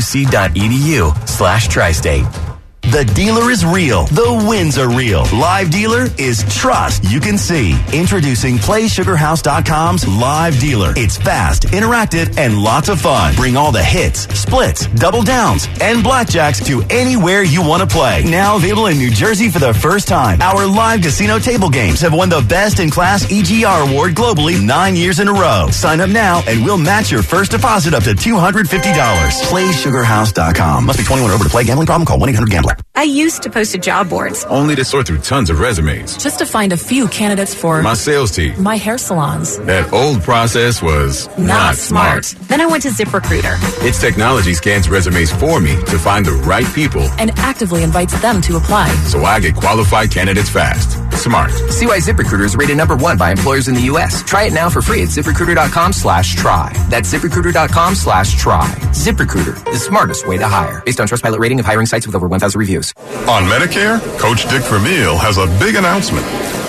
umuc.edu/tristate. The dealer is real. The wins are real. Live Dealer is trust you can see. Introducing PlaySugarHouse.com's Live Dealer. It's fast, interactive, and lots of fun. Bring all the hits, splits, double downs, and blackjacks to anywhere you want to play. Now available in New Jersey for the first time. Our live casino table games have won the Best in Class EGR award globally 9 years in a row. Sign up now and we'll match your first deposit up to $250. PlaySugarHouse.com. Must be 21 or over to play. Gambling problem? Call 1-800-GAMBLER. I used to post to job boards. Only to sort through tons of resumes. Just to find a few candidates for my sales team. My hair salons. That old process was not smart. Then I went to ZipRecruiter. Its technology scans resumes for me to find the right people and actively invites them to apply. So I get qualified candidates fast. Smart. See why ZipRecruiter is rated #1 by employers in the U.S. Try it now for free at ZipRecruiter.com/try. That's ZipRecruiter.com/try. ZipRecruiter, the smartest way to hire. Based on Trustpilot rating of hiring sites with over 1,000 reviews. On Medicare, Coach Dick Vermeil has a big announcement.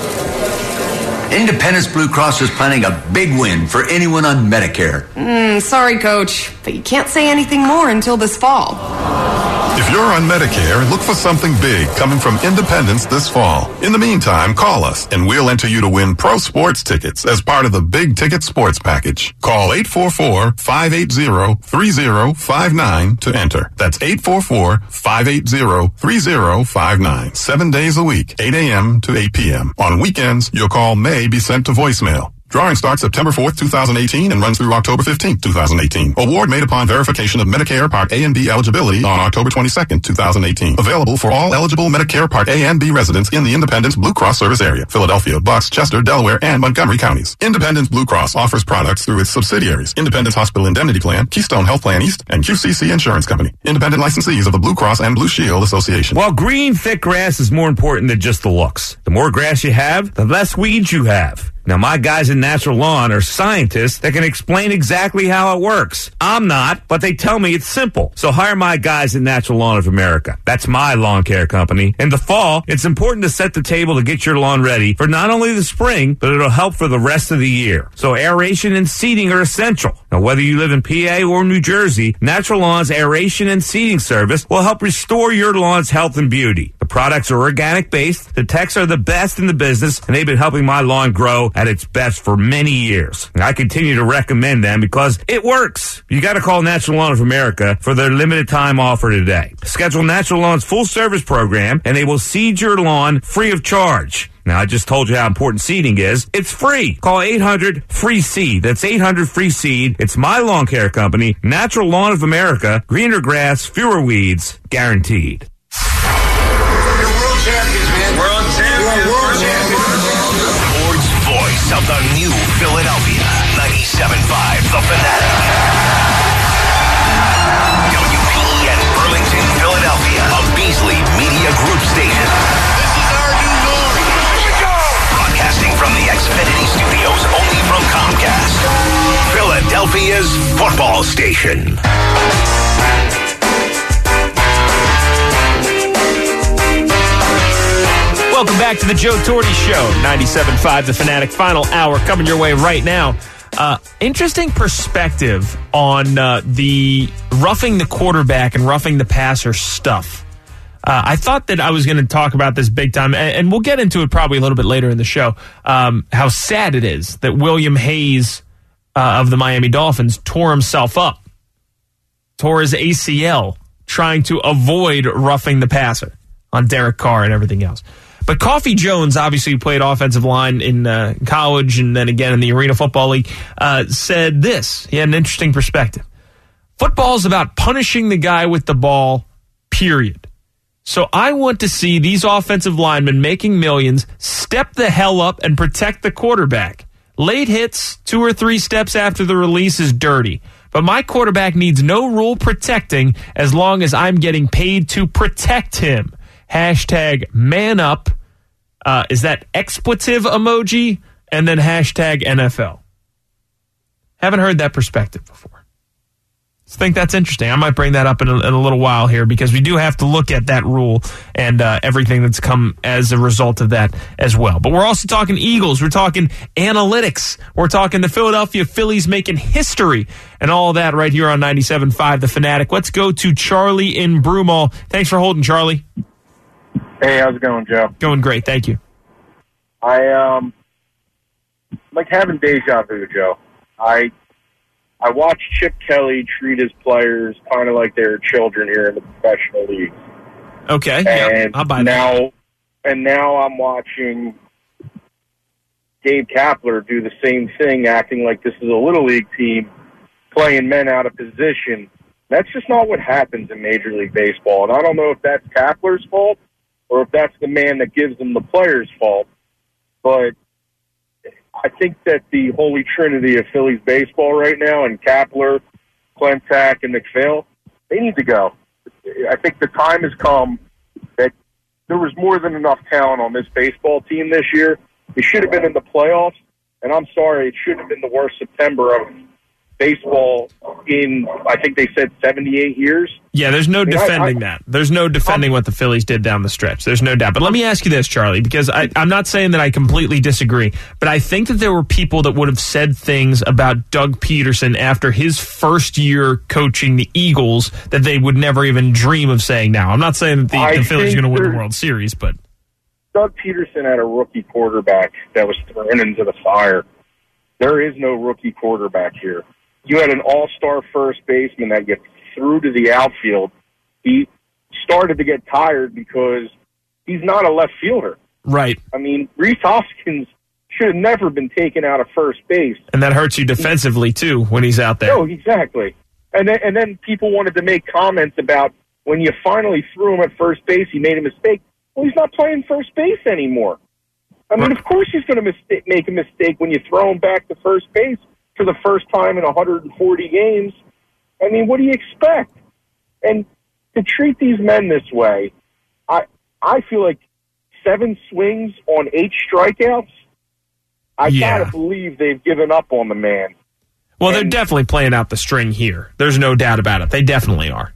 Independence Blue Cross is planning a big win for anyone on Medicare. Sorry, Coach, but you can't say anything more until this fall. If you're on Medicare, look for something big coming from Independence this fall. In the meantime, call us and we'll enter you to win pro sports tickets as part of the Big Ticket Sports Package. Call 844-580-3059 to enter. That's 844-580-3059. 7 days a week, 8 a.m. to 8 p.m. On weekends, your call may be sent to voicemail. Drawing starts September 4th, 2018 and runs through October 15th, 2018. Award made upon verification of Medicare Part A and B eligibility on October 22nd, 2018. Available for all eligible Medicare Part A and B residents in the Independence Blue Cross service area. Philadelphia, Bucks, Chester, Delaware, and Montgomery counties. Independence Blue Cross offers products through its subsidiaries. Independence Hospital Indemnity Plan, Keystone Health Plan East, and QCC Insurance Company. Independent licensees of the Blue Cross and Blue Shield Association. Well, green, thick grass is more important than just the looks. The more grass you have, the less weeds you have. Now, my guys in Natural Lawn are scientists that can explain exactly how it works. I'm not, but they tell me it's simple. So hire my guys in Natural Lawn of America. That's my lawn care company. In the fall, it's important to set the table to get your lawn ready for not only the spring, but it'll help for the rest of the year. So aeration and seeding are essential. Now, whether you live in PA or New Jersey, Natural Lawn's aeration and seeding service will help restore your lawn's health and beauty. The products are organic based, the techs are the best in the business, and they've been helping my lawn grow at its best for many years. I continue to recommend them because it works. You got to call Natural Lawn of America for their limited time offer today. Schedule Natural Lawn's full service program and they will seed your lawn free of charge. Now, I just told you how important seeding is. It's free. Call 800-FREE-SEED. That's 800-FREE-SEED. It's my lawn care company, Natural Lawn of America. Greener grass, fewer weeds, guaranteed. You're world champions, man. World champions. Sports voice of the new Philadelphia. 97.5, The Fanatic. WPEN Burlington, Philadelphia. A Beasley Media Group station. This is our new norm. Here we go. Broadcasting from the Xfinity Studios, only from Comcast. Philadelphia's football station. Welcome back to the Joe Torty Show, 97.5 The Fanatic, final hour coming your way right now. Interesting perspective on the roughing the quarterback and roughing the passer stuff. I thought that I was going to talk about this big time, and we'll get into it probably a little bit later in the show, how sad it is that William Hayes of the Miami Dolphins tore himself up, tore his ACL, trying to avoid roughing the passer on Derek Carr and everything else. But Coffee Jones, obviously played offensive line in college and then again in the Arena Football League, said this. He had an interesting perspective. Football's about punishing the guy with the ball, period. So I want to see these offensive linemen making millions step the hell up and protect the quarterback. Late hits, 2 or 3 steps after the release is dirty. But my quarterback needs no rule protecting as long as I'm getting paid to protect him. Hashtag man up. Is that expletive emoji? And then hashtag NFL. Haven't heard that perspective before. I think that's interesting. I might bring that up in a little while here because we do have to look at that rule and everything that's come as a result of that as well. But we're also talking Eagles. We're talking analytics. We're talking the Philadelphia Phillies making history and all of that right here on 97.5 The Fanatic. Let's go to Charlie in Broomall. Thanks for holding, Charlie. Hey, how's it going, Joe? Going great, thank you. I like having deja vu, Joe. I watched Chip Kelly treat his players kind of like they were children here in the professional leagues. Okay, and yeah, I'll buy that. Now I'm watching Gabe Kapler do the same thing, acting like this is a little league team playing men out of position. That's just not what happens in Major League Baseball, and I don't know if that's Kapler's fault or if that's the man that gives them the players' fault. But I think that the holy trinity of Phillies baseball right now, and Kapler, Klentak, and McPhail, they need to go. I think the time has come that there was more than enough talent on this baseball team this year. It should have been in the playoffs, and I'm sorry, it should have been the worst September of baseball in, I think they said, 78 years. Yeah, there's no defending that. There's no defending what the Phillies did down the stretch. There's no doubt. But let me ask you this, Charlie, because I'm not saying that I completely disagree, but I think that there were people that would have said things about Doug Peterson after his first year coaching the Eagles that they would never even dream of saying now. I'm not saying that the Phillies are going to win the World Series, but Doug Peterson had a rookie quarterback that was thrown into the fire. There is no rookie quarterback here. You had an all-star first baseman that you threw to the outfield. He started to get tired because he's not a left fielder. Right. I mean, Rhys Hoskins should have never been taken out of first base. And that hurts you defensively, too, when he's out there. No, exactly. And then people wanted to make comments about when you finally threw him at first base, he made a mistake. Well, he's not playing first base anymore. I mean, of course he's going to make a mistake when you throw him back to first base for the first time in 140 games. I mean, what do you expect? And to treat these men this way, I feel like 7 swings on 8 strikeouts, I gotta believe they've given up on the man. Well, they're definitely playing out the string here. There's no doubt about it. They definitely are.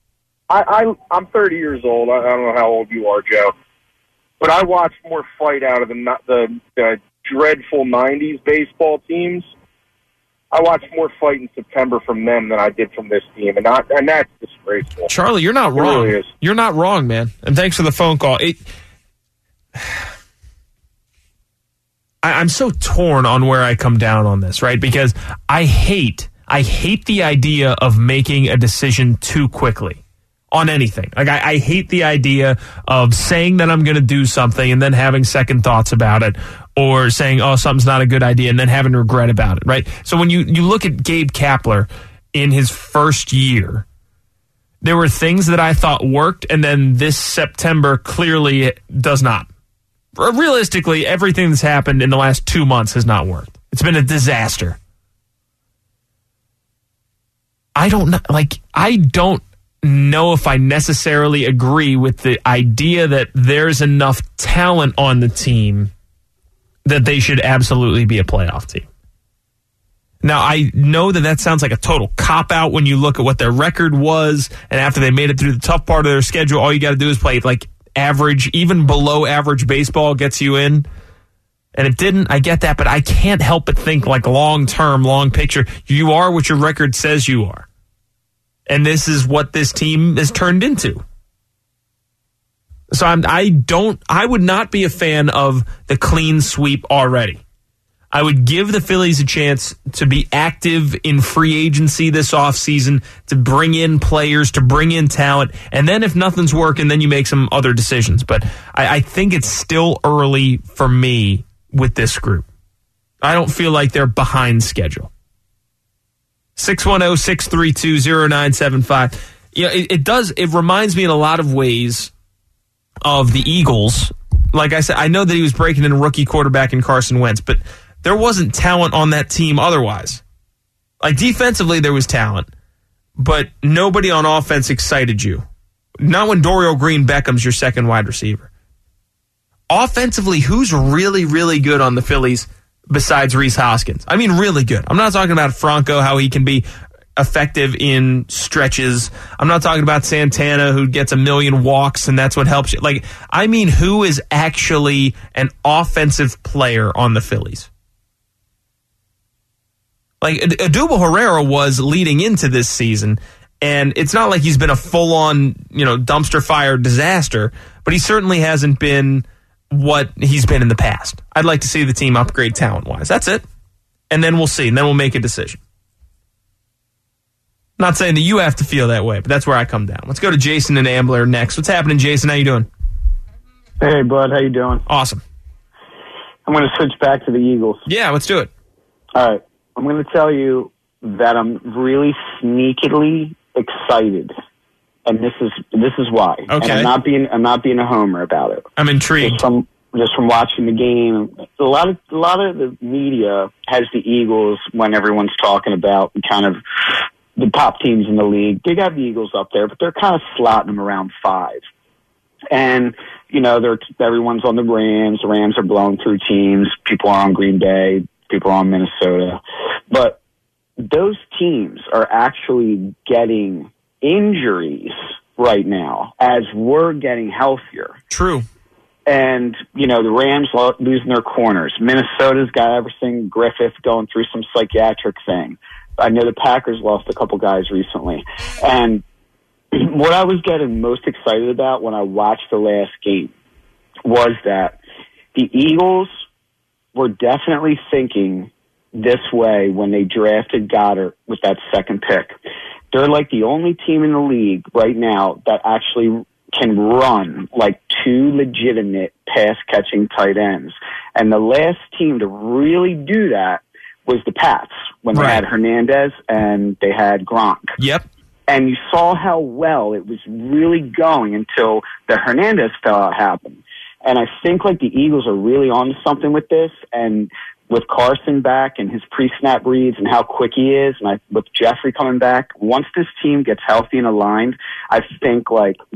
I'm 30 years old. I don't know how old you are, Joe. But I watched more fight out of the dreadful 90s baseball teams. I watched more fight in September from them than I did from this team, and that's disgraceful. Charlie, you're not wrong. Really is. You're not wrong, man. And thanks for the phone call. I'm so torn on where I come down on this, right? Because I hate the idea of making a decision too quickly on anything. Like I hate the idea of saying that I'm going to do something and then having second thoughts about it, or saying, oh, something's not a good idea and then having regret about it, right? So when you look at Gabe Kapler in his first year, there were things that I thought worked, and then this September clearly does not. Realistically, everything that's happened in the last 2 months has not worked. It's been a disaster. I don't know if I necessarily agree with the idea that there's enough talent on the team that they should absolutely be a playoff team. Now, I know that sounds like a total cop-out when you look at what their record was, and after they made it through the tough part of their schedule, all you got to do is play like average, even below average baseball gets you in. And it didn't. I get that, but I can't help but think like long-term, long picture. You are what your record says you are. And this is what this team has turned into. So I would not be a fan of the clean sweep already. I would give the Phillies a chance to be active in free agency this offseason, to bring in players, to bring in talent, and then if nothing's working, then you make some other decisions. But I think it's still early for me with this group. I don't feel like they're behind schedule. 610-632-0975. It reminds me in a lot of ways of the Eagles. Like I said, I know that he was breaking in a rookie quarterback in Carson Wentz, but there wasn't talent on that team otherwise. Like defensively, there was talent, but nobody on offense excited you. Not when Dorial Green-Beckham's your second wide receiver. Offensively, who's really, really good on the Phillies besides Rhys Hoskins? I mean, really good. I'm not talking about Franco, how he can be effective in stretches. I'm not talking about Santana, who gets 1 million walks, and that's what helps you. Like, I mean, who is actually an offensive player on the Phillies? Like, Odubel Herrera was leading into this season, and it's not like he's been a full-on, dumpster fire disaster, but he certainly hasn't been what he's been in the past. I'd like to see the team upgrade talent-wise. That's it. And then we'll see, and then we'll make a decision. Not saying that you have to feel that way, but that's where I come down. Let's go to Jason and Ambler next. What's happening, Jason? How you doing? Hey, bud. How you doing? Awesome. I'm going to switch back to the Eagles. Yeah, let's do it. All right. I'm going to tell you that I'm really sneakily excited, and this is why. Okay. And I'm not being a homer about it. I'm intrigued. Just from watching the game, a lot of the media has the Eagles when everyone's talking about kind of the top teams in the league. They got the Eagles up there, but they're kind of slotting them around 5. And everyone's on the Rams. The Rams are blowing through teams. People are on Green Bay. People are on Minnesota. But those teams are actually getting injuries right now as we're getting healthier. True. And, the Rams losing their corners. Minnesota's got Everson Griffith going through some psychiatric thing. I know the Packers lost a couple guys recently. And what I was getting most excited about when I watched the last game was that the Eagles were definitely thinking this way when they drafted Goddard with that second pick. They're like the only team in the league right now that actually can run like 2 legitimate pass-catching tight ends. And the last team to really do that was the Pats when they had Hernandez and they had Gronk. Yep. And you saw how well it was really going until the Hernandez fallout happened. And I think like the Eagles are really on to something with this, and with Carson back and his pre-snap reads and how quick he is, and with Jeffrey coming back, once this team gets healthy and aligned, I think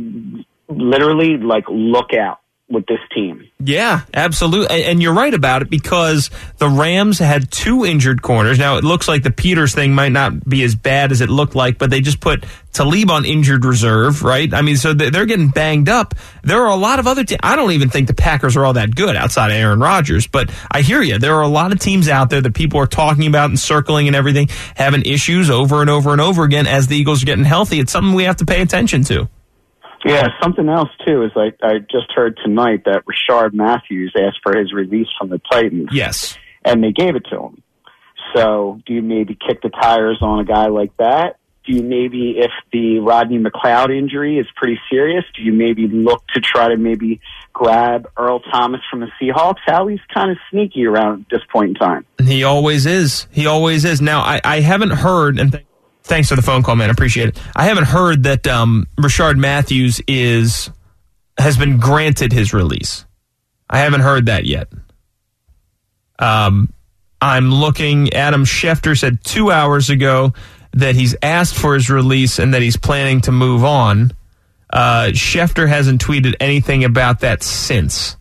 literally look out with this team. Yeah, absolutely. And you're right about it, because the Rams had 2 injured corners. Now, it looks like the Peters thing might not be as bad as it looked like, but they just put Talib on injured reserve, right? I mean, so they're getting banged up. There are a lot of other teams. I don't even think the Packers are all that good outside of Aaron Rodgers, but I hear you. There are a lot of teams out there that people are talking about and circling and everything, having issues over and over and over again as the Eagles are getting healthy. It's something we have to pay attention to. Yeah, something else, too, is I just heard tonight that Rashard Matthews asked for his release from the Titans. Yes. And they gave it to him. So do you maybe kick the tires on a guy like that? Do you maybe, if the Rodney McLeod injury is pretty serious, do you maybe look to try to maybe grab Earl Thomas from the Seahawks? Howie's kind of sneaky around at this point in time. He always is. He always is. Now, I haven't heard, and thanks for the phone call, man. I appreciate it. I haven't heard that Rashard Matthews has been granted his release. I haven't heard that yet. I'm looking. Adam Schefter said 2 hours ago that he's asked for his release and that he's planning to move on. Schefter hasn't tweeted anything about that since.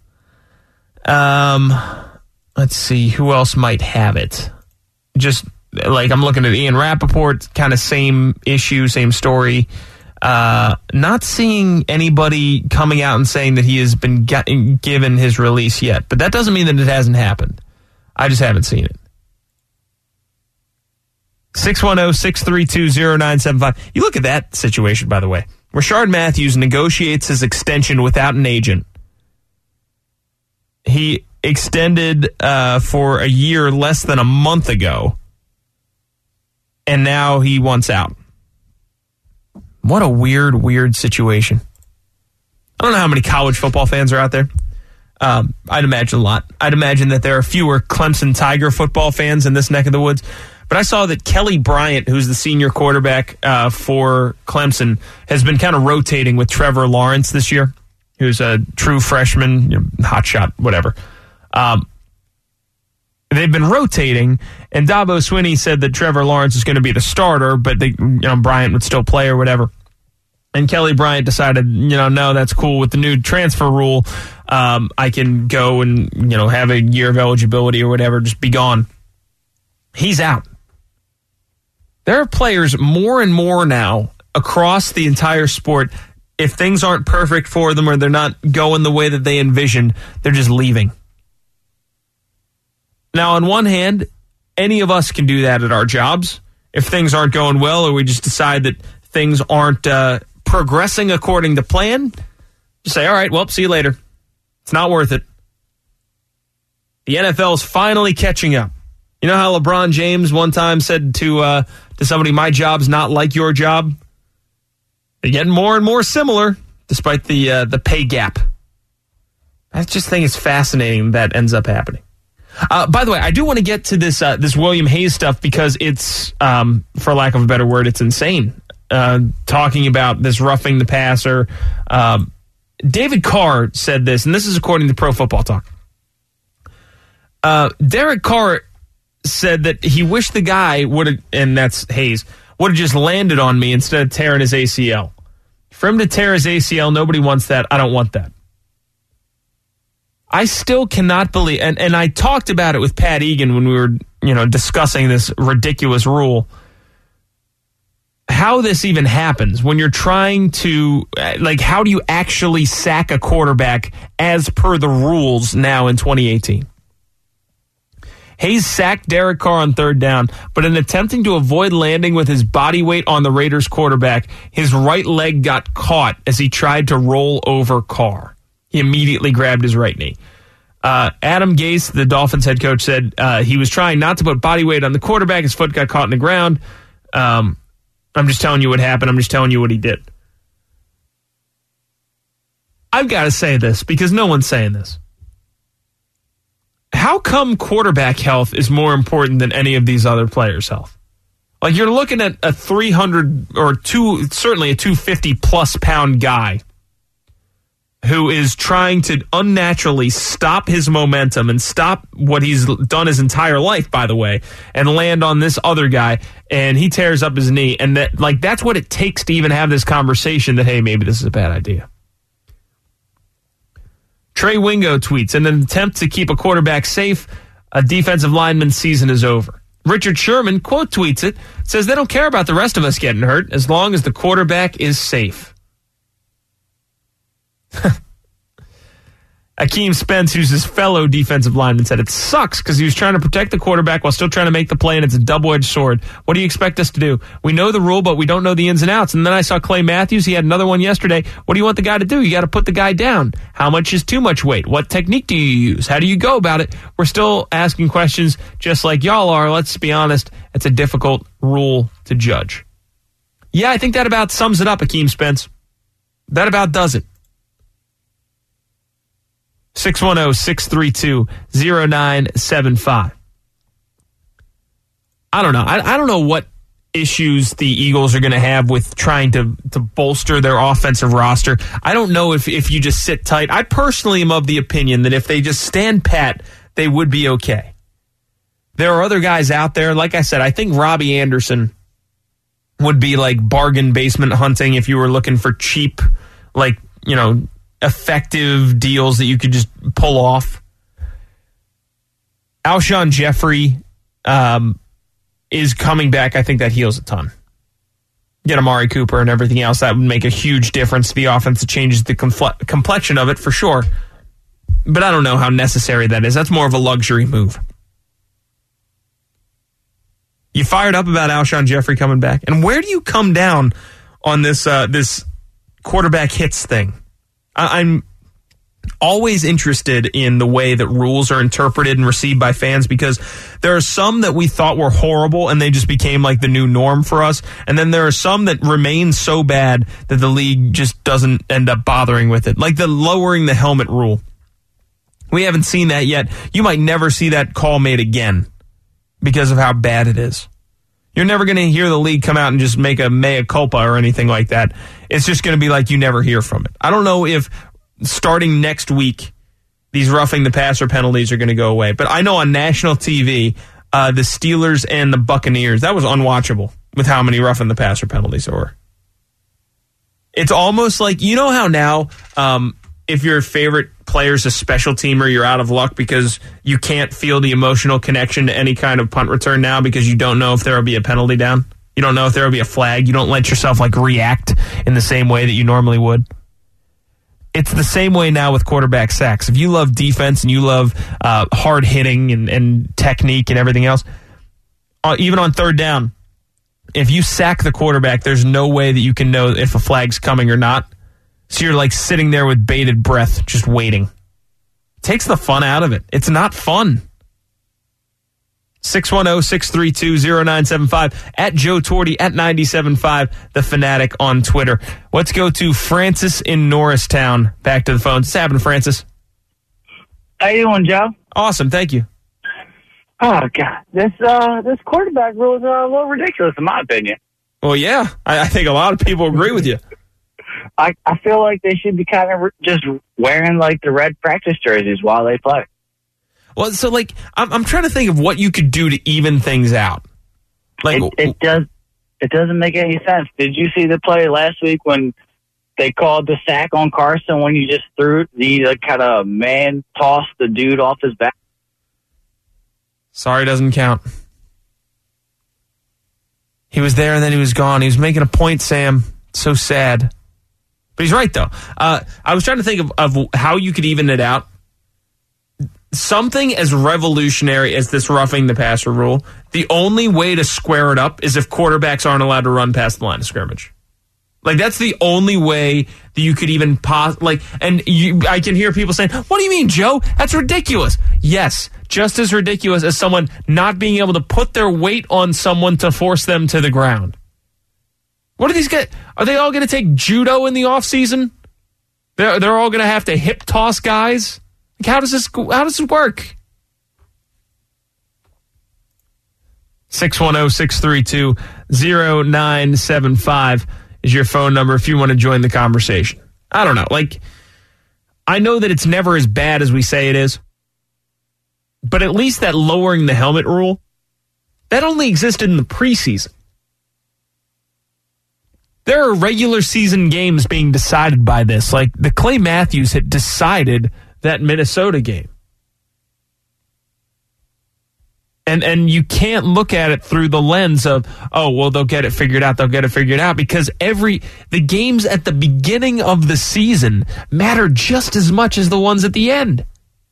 Let's see, who else might have it? Just like I'm looking at Ian Rappaport, kind of same issue, same story. Not seeing anybody coming out and saying that he has been given his release yet, but that doesn't mean that it hasn't happened. I just haven't seen it. 610-632-0975. You look at that situation, by the way. Rashard Matthews negotiates his extension without an agent. He extended for a year less than a month ago, and now he wants out. What a weird situation. I don't know how many college football fans are out there. I'd imagine a lot. I'd imagine that there are fewer Clemson Tiger football fans in this neck of the woods. But I saw that Kelly Bryant, who's the senior quarterback for Clemson, has been kind of rotating with Trevor Lawrence this year, who's a true freshman, hotshot, whatever. They've been rotating, and Dabo Swinney said that Trevor Lawrence is going to be the starter, but Bryant would still play or whatever. And Kelly Bryant decided, no, that's cool. With the new transfer rule, I can go and, have a year of eligibility or whatever, just be gone. He's out. There are players more and more now across the entire sport. If things aren't perfect for them or they're not going the way that they envisioned, they're just leaving. Now, on one hand, any of us can do that at our jobs. If things aren't going well or we just decide that things aren't progressing according to plan, just say, all right, well, see you later. It's not worth it. The NFL is finally catching up. You know how LeBron James one time said to somebody, my job's not like your job? They're getting more and more similar, despite the pay gap. I just think it's fascinating that ends up happening. By the way, I do want to get to this William Hayes stuff because it's, for lack of a better word, it's insane. Talking about this roughing the passer. David Carr said this, and this is according to Pro Football Talk. Derek Carr said that he wished the guy would have, and that's Hayes, would have just landed on me instead of tearing his ACL. For him to tear his ACL, nobody wants that. I don't want that. I still cannot believe, and I talked about it with Pat Egan when we were, discussing this ridiculous rule, how this even happens when you're trying to, how do you actually sack a quarterback as per the rules now in 2018? Hayes sacked Derek Carr on third down, but in attempting to avoid landing with his body weight on the Raiders quarterback, his right leg got caught as he tried to roll over Carr. He immediately grabbed his right knee. Adam Gase, the Dolphins head coach, said he was trying not to put body weight on the quarterback. His foot got caught in the ground. I'm just telling you what happened. I'm just telling you what he did. I've got to say this because no one's saying this. How come quarterback health is more important than any of these other players' health? Like, you're looking at a 300 or certainly a 250 plus pound guy who is trying to unnaturally stop his momentum and stop what he's done his entire life, by the way, and land on this other guy, and he tears up his knee. And that's what it takes to even have this conversation that, hey, maybe this is a bad idea. Trey Wingo tweets, in an attempt to keep a quarterback safe, a defensive lineman's season is over. Richard Sherman, quote tweets it, says they don't care about the rest of us getting hurt as long as the quarterback is safe. Akeem Spence, who's his fellow defensive lineman, said it sucks because he was trying to protect the quarterback while still trying to make the play, and it's a double-edged sword. What do you expect us to do? We know the rule, but we don't know the ins and outs. And then I saw Clay Matthews. He had another one yesterday. What do you want the guy to do? You got to put the guy down. How much is too much weight? What technique do you use? How do you go about it? We're still asking questions just like y'all are. Let's be honest. It's a difficult rule to judge. Yeah, I think that about sums it up, Akeem Spence. That about does it. 610-632-0975. I don't know. I don't know what issues the Eagles are going to have with trying to bolster their offensive roster. I don't know if you just sit tight. I personally am of the opinion that if they just stand pat, they would be okay. There are other guys out there. Like I said, I think Robbie Anderson would be like bargain basement hunting if you were looking for cheap, like, you know, effective deals that you could just pull off. Alshon Jeffrey is coming back. I think that heals a ton. Get Amari Cooper and everything else. That would make a huge difference to the offense. It changes the complexion of it for sure. But I don't know how necessary that is. That's more of a luxury move. You fired up about Alshon Jeffrey coming back? And where do you come down on this this quarterback hits thing? I'm always interested in the way that rules are interpreted and received by fans, because there are some that we thought were horrible and they just became like the new norm for us. And then there are some that remain so bad that the league just doesn't end up bothering with it. Like the lowering the helmet rule. We haven't seen that yet. You might never see that call made again because of how bad it is. You're never going to hear the league come out and just make a mea culpa or anything like that. It's just going to be like you never hear from it. I don't know if starting next week, these roughing the passer penalties are going to go away. But I know on national TV, the Steelers and the Buccaneers, that was unwatchable with how many roughing the passer penalties there were. It's almost like, you know how now, if your favorite player's a special teamer, you're out of luck because you can't feel the emotional connection to any kind of punt return now because you don't know if there will be a penalty down. You don't know if there will be a flag. You don't let yourself like react in the same way that you normally would. It's the same way now with quarterback sacks. If you love defense and you love hard hitting and technique and everything else, even on third down, if you sack the quarterback, there's no way that you can know if a flag's coming or not. So you're like sitting there with bated breath, just waiting. Takes the fun out of it. It's not fun. 610-632-0975 at Joe Torty at 97.5 The Fanatic on Twitter. Let's go to Francis in Norristown. Back to the phone. What's happening, Francis? How you doing, Joe? Awesome, thank you. Oh God, this quarterback rule is a little ridiculous in my opinion. Well, yeah, I think a lot of people agree with you. I feel like they should be kind of just wearing like the red practice jerseys while they play. Well, so like I'm trying to think of what you could do to even things out. Like it doesn't make any sense. Did you see the play last week when they called the sack on Carson when you just threw the kind of man tossed the dude off his back? Sorry, doesn't count. He was there and then he was gone. He was making a point, Sam. So sad. But he's right, though. I was trying to think of how you could even it out. Something as revolutionary as this roughing the passer rule, the only way to square it up is if quarterbacks aren't allowed to run past the line of scrimmage. Like, that's the only way that you could even I can hear people saying, what do you mean, Joe? That's ridiculous. Yes, just as ridiculous as someone not being able to put their weight on someone to force them to the ground. What are these guys? Are they all going to take judo in the offseason? They're all going to have to hip toss guys? Like, how does this work? 610-632-0975 is your phone number if you want to join the conversation. I don't know. Like, I know that it's never as bad as we say it is, but at least that lowering the helmet rule, that only existed in the preseason. There are regular season games being decided by this. Like the Clay Matthews had decided that Minnesota game. And you can't look at it through the lens of, oh, well, they'll get it figured out, because the games at the beginning of the season matter just as much as the ones at the end.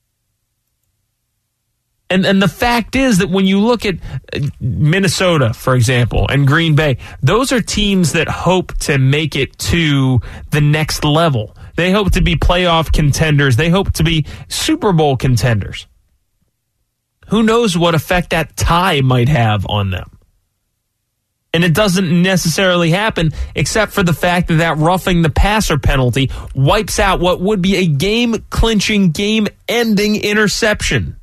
And the fact is that when you look at Minnesota, for example, and Green Bay, those are teams that hope to make it to the next level. They hope to be playoff contenders. They hope to be Super Bowl contenders. Who knows what effect that tie might have on them? And it doesn't necessarily happen except for the fact that roughing the passer penalty wipes out what would be a game-clinching, game-ending interception.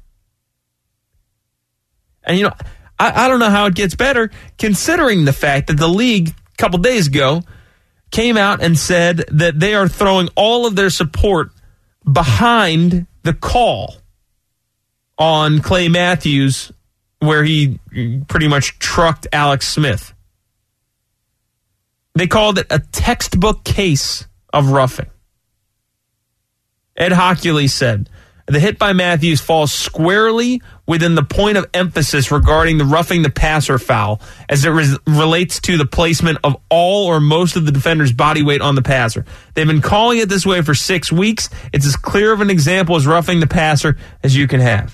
And, I don't know how it gets better, considering the fact that the league, a couple days ago, came out and said that they are throwing all of their support behind the call on Clay Matthews, where he pretty much trucked Alex Smith. They called it a textbook case of roughing. Ed Hockley said, the hit by Matthews falls squarely within the point of emphasis regarding the roughing the passer foul as it relates to the placement of all or most of the defender's body weight on the passer. They've been calling it this way for 6 weeks. It's as clear of an example as roughing the passer as you can have.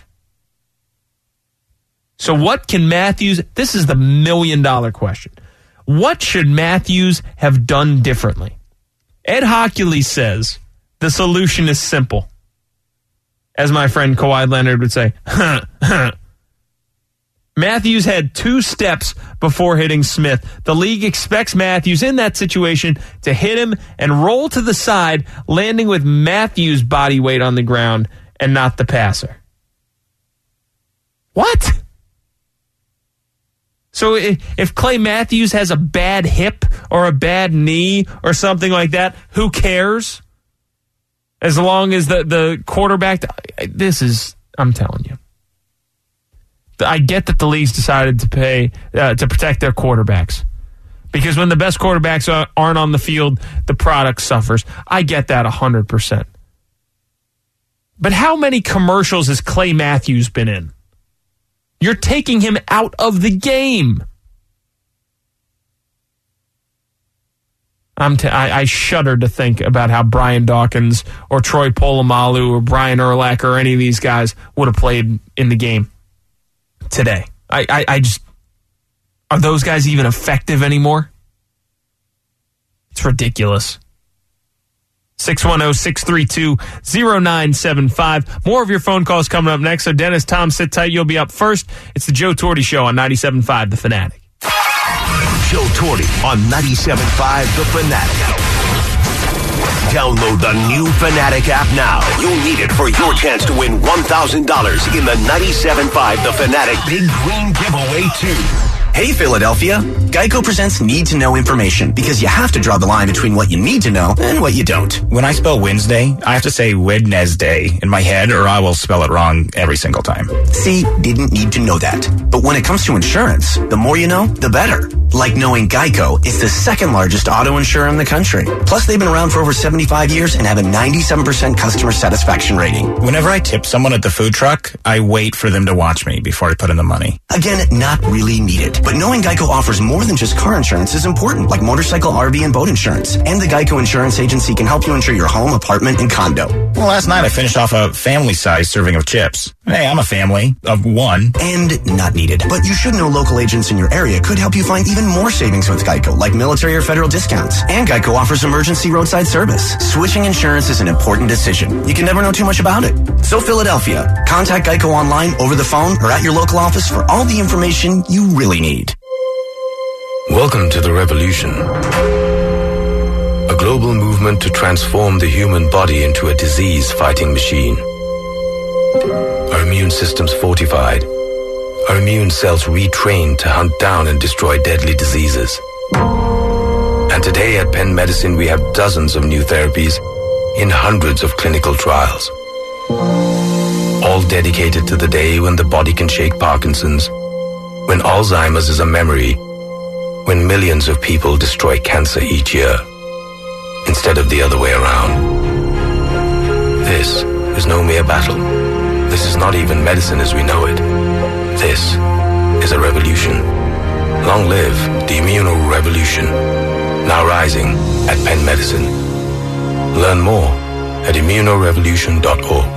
So what can Matthews, this is the $1 million question. What should Matthews have done differently? Ed Hockley says the solution is simple. As my friend Kawhi Leonard would say, Matthews had 2 steps before hitting Smith. The league expects Matthews in that situation to hit him and roll to the side, landing with Matthews' body weight on the ground and not the passer. What? So if Clay Matthews has a bad hip or a bad knee or something like that, who cares? As long as the quarterback, I'm telling you. I get that the league's decided to protect their quarterbacks. Because when the best quarterbacks aren't on the field, the product suffers. I get that 100%. But how many commercials has Clay Matthews been in? You're taking him out of the game. I shudder to think about how Brian Dawkins or Troy Polamalu or Brian Urlacher or any of these guys would have played in the game today. I just, are those guys even effective anymore? It's ridiculous. 610-632-0975. More of your phone calls coming up next. So Dennis, Tom, sit tight. You'll be up first. It's the Joe Torte Show on 97.5 The Fanatic. Joe Torte on 97.5 The Fanatic. Download the new Fanatic app now. You'll need it for your chance to win $1,000 in the 97.5 The Fanatic Big Green Giveaway 2. Hey, Philadelphia. Geico presents need-to-know information because you have to draw the line between what you need to know and what you don't. When I spell Wednesday, I have to say Wednesday in my head or I will spell it wrong every single time. See, didn't need to know that. But when it comes to insurance, the more you know, the better. Like knowing Geico is the second largest auto insurer in the country. Plus, they've been around for over 75 years and have a 97% customer satisfaction rating. Whenever I tip someone at the food truck, I wait for them to watch me before I put in the money. Again, not really needed. But knowing Geico offers more than just car insurance is important, like motorcycle, RV, and boat insurance. And the Geico Insurance Agency can help you insure your home, apartment, and condo. Well, last night I finished off a family-sized serving of chips. Hey, I'm a family of one. And not needed. But you should know local agents in your area could help you find even more savings with Geico, like military or federal discounts. And Geico offers emergency roadside service. Switching insurance is an important decision. You can never know too much about it. So Philadelphia, contact Geico online, over the phone, or at your local office for all the information you really need. Welcome to the revolution. A global movement to transform the human body into a disease-fighting machine. Our immune systems fortified. Our immune cells retrained to hunt down and destroy deadly diseases. And today at Penn Medicine we have dozens of new therapies in hundreds of clinical trials. All dedicated to the day when the body can shake Parkinson's, when Alzheimer's is a memory, when millions of people destroy cancer each year, instead of the other way around. This is no mere battle. This is not even medicine as we know it. This is a revolution. Long live the immunorevolution. Now rising at Penn Medicine. Learn more at immunorevolution.org.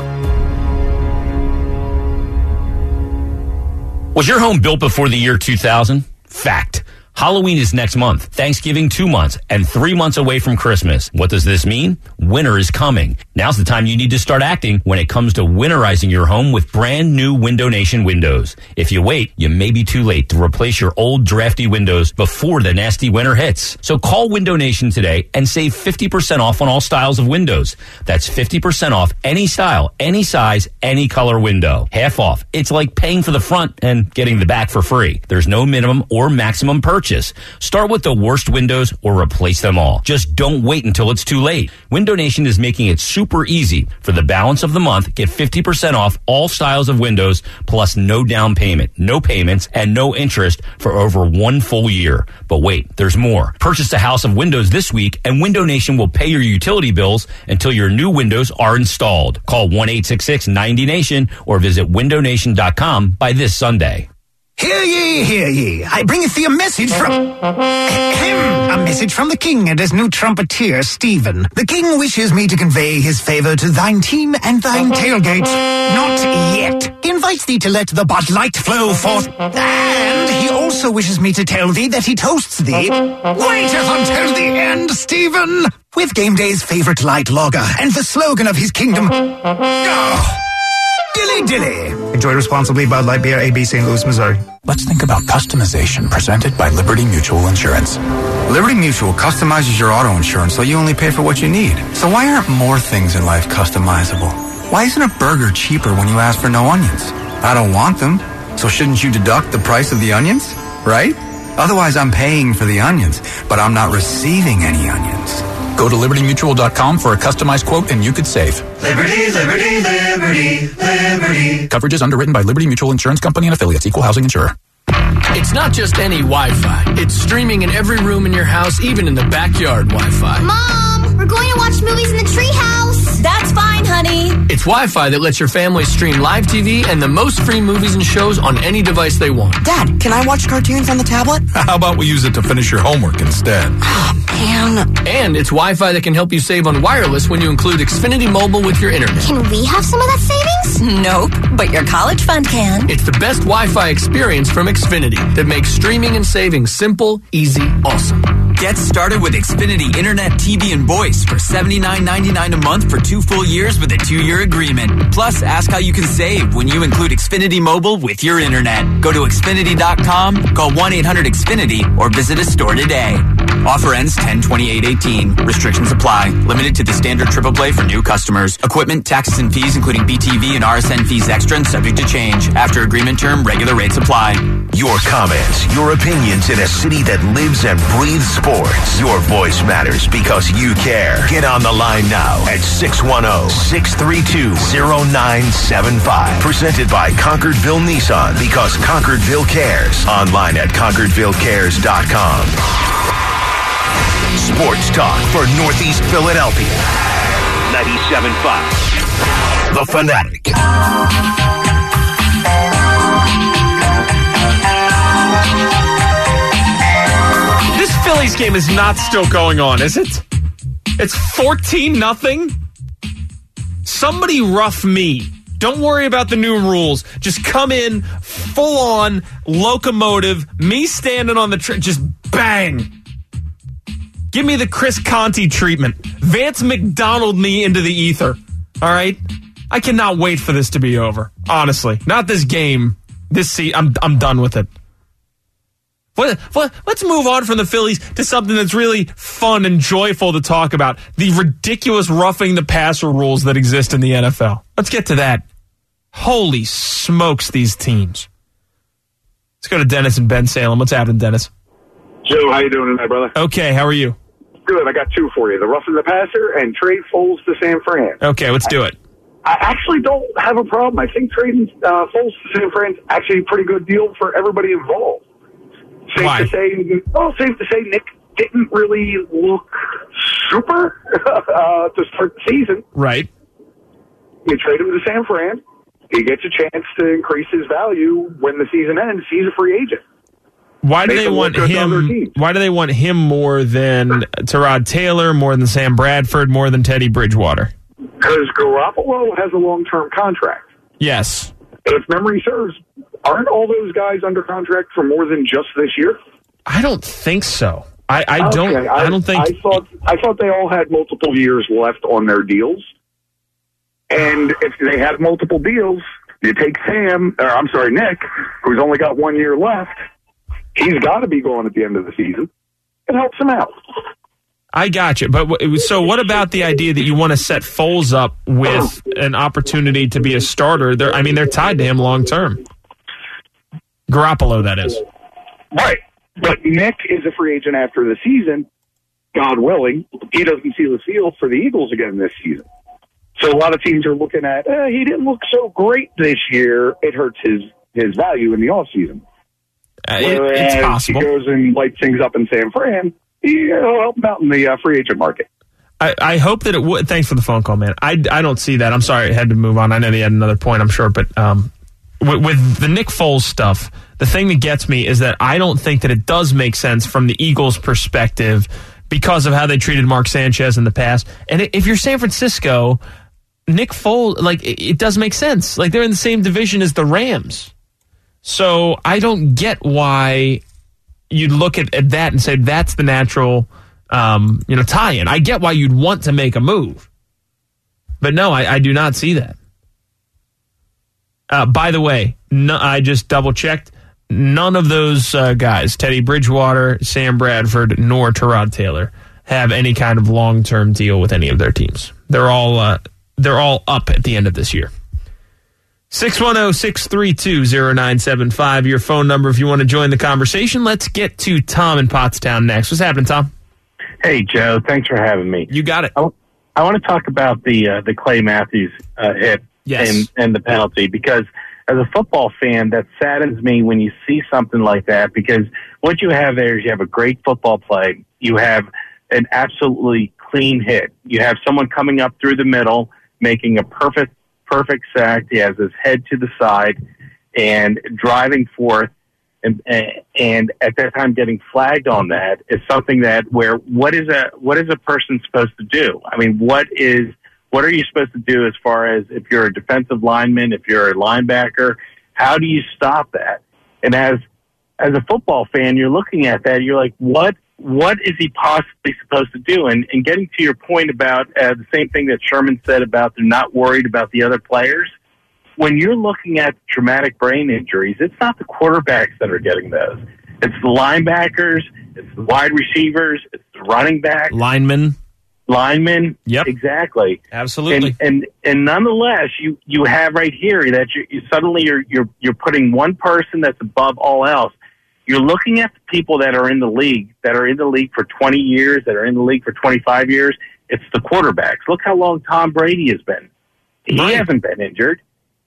Was your home built before the year 2000? Fact. Halloween is next month, Thanksgiving 2 months, and 3 months away from Christmas. What does this mean? Winter is coming. Now's the time you need to start acting when it comes to winterizing your home with brand new Window Nation windows. If you wait, you may be too late to replace your old drafty windows before the nasty winter hits. So call Window Nation today and save 50% off on all styles of windows. That's 50% off any style, any size, any color window. Half off. It's like paying for the front and getting the back for free. There's no minimum or maximum purchase. Start with the worst windows or replace them all. Just don't wait until it's too late. Window Nation is making it super easy. For the balance of the month, get 50% off all styles of windows, plus no down payment, no payments, and no interest for over 1 full year. But wait, there's more. Purchase a house of windows this week, and Window Nation will pay your utility bills until your new windows are installed. Call 1-866-90-NATION or visit windownation.com by this Sunday. Hear ye, hear ye. I bringeth thee a message from... a message from the king and his new trumpeter, Stephen. The king wishes me to convey his favor to thine team and thine tailgate. Not yet. He invites thee to let the Bud Light flow forth. And he also wishes me to tell thee that he toasts thee. Waiteth until the end, Stephen. With Game Day's favorite light lager and the slogan of his kingdom... Oh. Dilly dilly. Enjoy responsibly. Bud Light Beer, AB, St. Louis, Missouri. Let's think about customization presented by Liberty Mutual Insurance. Liberty Mutual customizes your auto insurance so you only pay for what you need. So why aren't more things in life customizable? Why isn't a burger cheaper when you ask for no onions? I don't want them. So shouldn't you deduct the price of the onions? Right? Otherwise I'm paying for the onions, but I'm not receiving any onions. Go to LibertyMutual.com for a customized quote and you could save. Liberty, liberty, liberty, liberty. Coverage is underwritten by Liberty Mutual Insurance Company and affiliates. Equal housing insurer. It's not just any Wi-Fi. It's streaming in every room in your house, even in the backyard Wi-Fi. Mom, we're going to watch movies in the treehouse. That's fine, honey. It's Wi-Fi that lets your family stream live TV and the most free movies and shows on any device they want. Dad, can I watch cartoons on the tablet? How about we use it to finish your homework instead? Oh, man. And it's Wi-Fi that can help you save on wireless when you include Xfinity Mobile with your internet. Can we have some of that savings? Nope, but your college fund can. It's the best Wi-Fi experience from Xfinity that makes streaming and saving simple, easy, awesome. Get started with Xfinity Internet, TV, and Voice for $79.99 a month for 2 full years with a 2-year agreement. Plus, ask how you can save when you include Xfinity Mobile with your internet. Go to Xfinity.com, call 1-800-XFINITY, or visit a store today. Offer ends 10/28/18. Restrictions apply. Limited to the standard triple play for new customers. Equipment, taxes, and fees, including BTV and RSN fees extra and subject to change. After agreement term, regular rates apply. Your comments, your opinions in a city that lives and breathes sports. Your voice matters because you care. Get on the line now at 610-632-0975. Presented by Concordville Nissan because Concordville cares. Online at ConcordvilleCares.com. Sports talk for Northeast Philadelphia. 97.5. The Fanatic. This Phillies game is not still going on, is it? It's 14-0. Somebody rough me. Don't worry about the new rules. Just come in full-on locomotive, me standing on the just bang. Give me the Chris Conte treatment. Vance McDonald me into the ether. All right? I cannot wait for this to be over. Honestly. Not this game. This season. I'm done with it. Let's move on from the Phillies to something that's really fun and joyful to talk about. The ridiculous roughing the passer rules that exist in the NFL. Let's get to that. Holy smokes, these teams. Let's go to Dennis and Ben Salem. What's happening, Dennis? Joe, how you doing tonight, brother? Okay, how are you? Good. I got 2 for you. The roughing the passer and trade Foles to San Fran. Okay, let's do it. I actually don't have a problem. I think trading Foles to San Fran's actually a pretty good deal for everybody involved. Safe to say Nick didn't really look super to start the season. Right. You trade him to San Fran. he gets a chance to increase his value when the season ends. He's a free agent. Why do they want him? Why do they want him more than Tyrod Taylor, more than Sam Bradford, more than Teddy Bridgewater? Because Garoppolo has a long-term contract. Yes. If memory serves, aren't all those guys under contract for more than just this year? I don't think so. I don't think. I thought they all had multiple years left on their deals. And if they had multiple deals, you take Nick, who's only got 1 year left. He's got to be going at the end of the season. It helps him out. I got you. But so what about the idea that you want to set Foles up with an opportunity to be a starter? They're tied to him long term. Garoppolo, that is. Right. But Nick is a free agent after the season. God willing, he doesn't see the field for the Eagles again this season. So a lot of teams are looking at, he didn't look so great this year. It hurts his value in the offseason. It's possible. He goes and lights things up in San Fran. He'll help him out in the free agent market. I hope that it would. Thanks for the phone call, man. I don't see that. I'm sorry, I had to move on. I know they had another point, I'm sure. But with the Nick Foles stuff, the thing that gets me is that I don't think that it does make sense from the Eagles' perspective because of how they treated Mark Sanchez in the past. And if you're San Francisco, Nick Foles, it does make sense. They're in the same division as the Rams. So I don't get why you'd look at that and say that's the natural tie-in. I get why you'd want to make a move. But no, I do not see that. By the way, I just double-checked. None of those guys, Teddy Bridgewater, Sam Bradford, nor Tyrod Taylor, have any kind of long-term deal with any of their teams. They're all up at the end of this year. 610-632-0975, your phone number if you want to join the conversation. Let's get to Tom in Pottstown next. What's happening, Tom? Hey, Joe. Thanks for having me. You got it. I want to talk about the Clay Matthews hit and the penalty, because as a football fan, that saddens me when you see something like that, because what you have there is you have a great football play. You have an absolutely clean hit. You have someone coming up through the middle, making a perfect sack. He has his head to the side and driving forth. And at that time, getting flagged on that is something that what is a person supposed to do? What are you supposed to do as far as if you're a defensive lineman, if you're a linebacker? How do you stop that? And as a football fan, you're looking at that, you're like, what is he possibly supposed to do? And getting to your point about the same thing that Sherman said about they're not worried about the other players. When you're looking at traumatic brain injuries, it's not the quarterbacks that are getting those. It's the linebackers, it's the wide receivers, it's the running back. Linemen. Yep. Exactly. Absolutely. And nonetheless, you have right here that you're putting one person that's above all else. You're looking at the people that are in the league for 20 years, that are in the league for 25 years. It's the quarterbacks. Look how long Tom Brady has been. He hasn't been injured.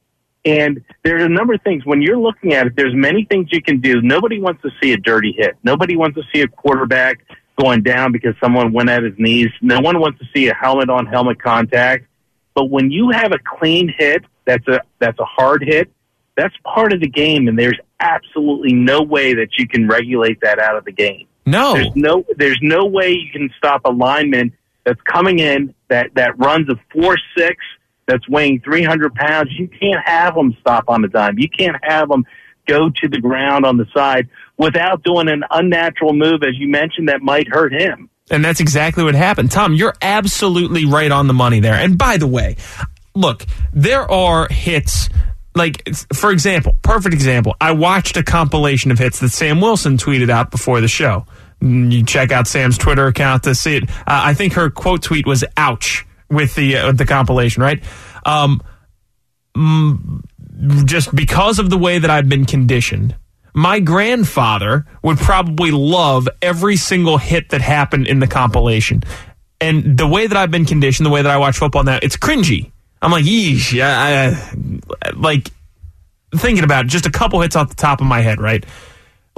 And there's a number of things. When you're looking at it, there's many things you can do. Nobody wants to see a dirty hit. Nobody wants to see a quarterback going down because someone went at his knees. No one wants to see a helmet-on-helmet contact. But when you have a clean hit, that's a hard hit, that's part of the game, and there's absolutely no way that you can regulate that out of the game. No. There's no way you can stop a lineman that's coming in that runs a 4.6, that's weighing 300 pounds. You can't have him stop on the dime. You can't have him go to the ground on the side without doing an unnatural move, as you mentioned, that might hurt him. And that's exactly what happened. Tom, you're absolutely right on the money there. And by the way, look, there are hits, for example, perfect example, I watched a compilation of hits that Sam Wilson tweeted out before the show. You check out Sam's Twitter account to see it. I think her quote tweet was "ouch" with the compilation, right? Just because of the way that I've been conditioned, my grandfather would probably love every single hit that happened in the compilation. And the way that I've been conditioned, the way that I watch football now, it's cringy. I'm like, yeesh. Thinking about it, just a couple hits off the top of my head, right?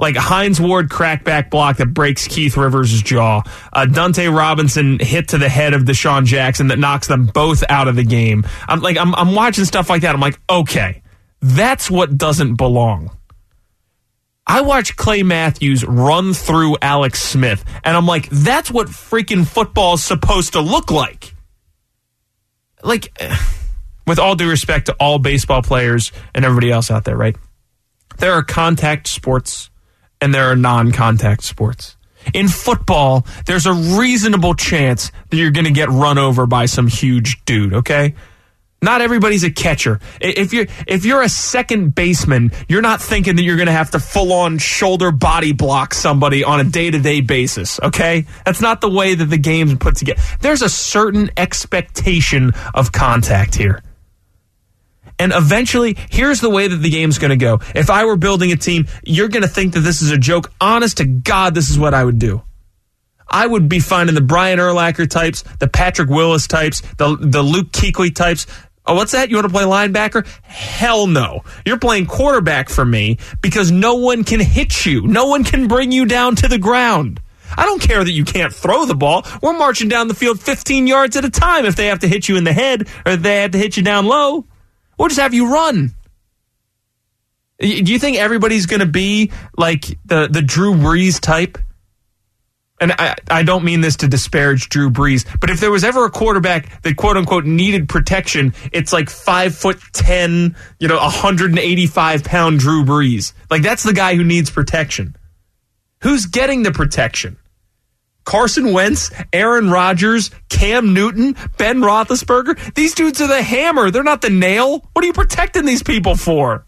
Like Hines Ward crackback block that breaks Keith Rivers' jaw. Dante Robinson hit to the head of Deshaun Jackson that knocks them both out of the game. I'm watching stuff like that. I'm like, okay, that's what doesn't belong. I watched Clay Matthews run through Alex Smith, and I'm like, that's what freaking football is supposed to look like. Like, with all due respect to all baseball players and everybody else out there, right? There are contact sports and there are non-contact sports. In football, there's a reasonable chance that you're going to get run over by some huge dude, okay? Not everybody's a catcher. If you're a second baseman, you're not thinking that you're going to have to full-on shoulder body block somebody on a day-to-day basis, okay? That's not the way that the game's put together. There's a certain expectation of contact here. And eventually, here's the way that the game's going to go. If I were building a team, you're going to think that this is a joke. Honest to God, this is what I would do. I would be finding the Brian Urlacher types, the Patrick Willis types, the Luke Kuechly types. Oh, what's that? You want to play linebacker? Hell no. You're playing quarterback for me because no one can hit you. No one can bring you down to the ground. I don't care that you can't throw the ball. We're marching down the field 15 yards at a time if they have to hit you in the head or if they have to hit you down low. We'll just have you run. Do you think everybody's going to be like the Drew Brees type? And I don't mean this to disparage Drew Brees, but if there was ever a quarterback that quote unquote needed protection, it's like 5'10", 185-pound Drew Brees. Like that's the guy who needs protection. Who's getting the protection? Carson Wentz, Aaron Rodgers, Cam Newton, Ben Roethlisberger. These dudes are the hammer. They're not the nail. What are you protecting these people for?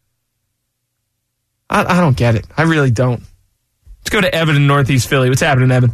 I don't get it. I really don't. Let's go to Evan in Northeast Philly. What's happening, Evan?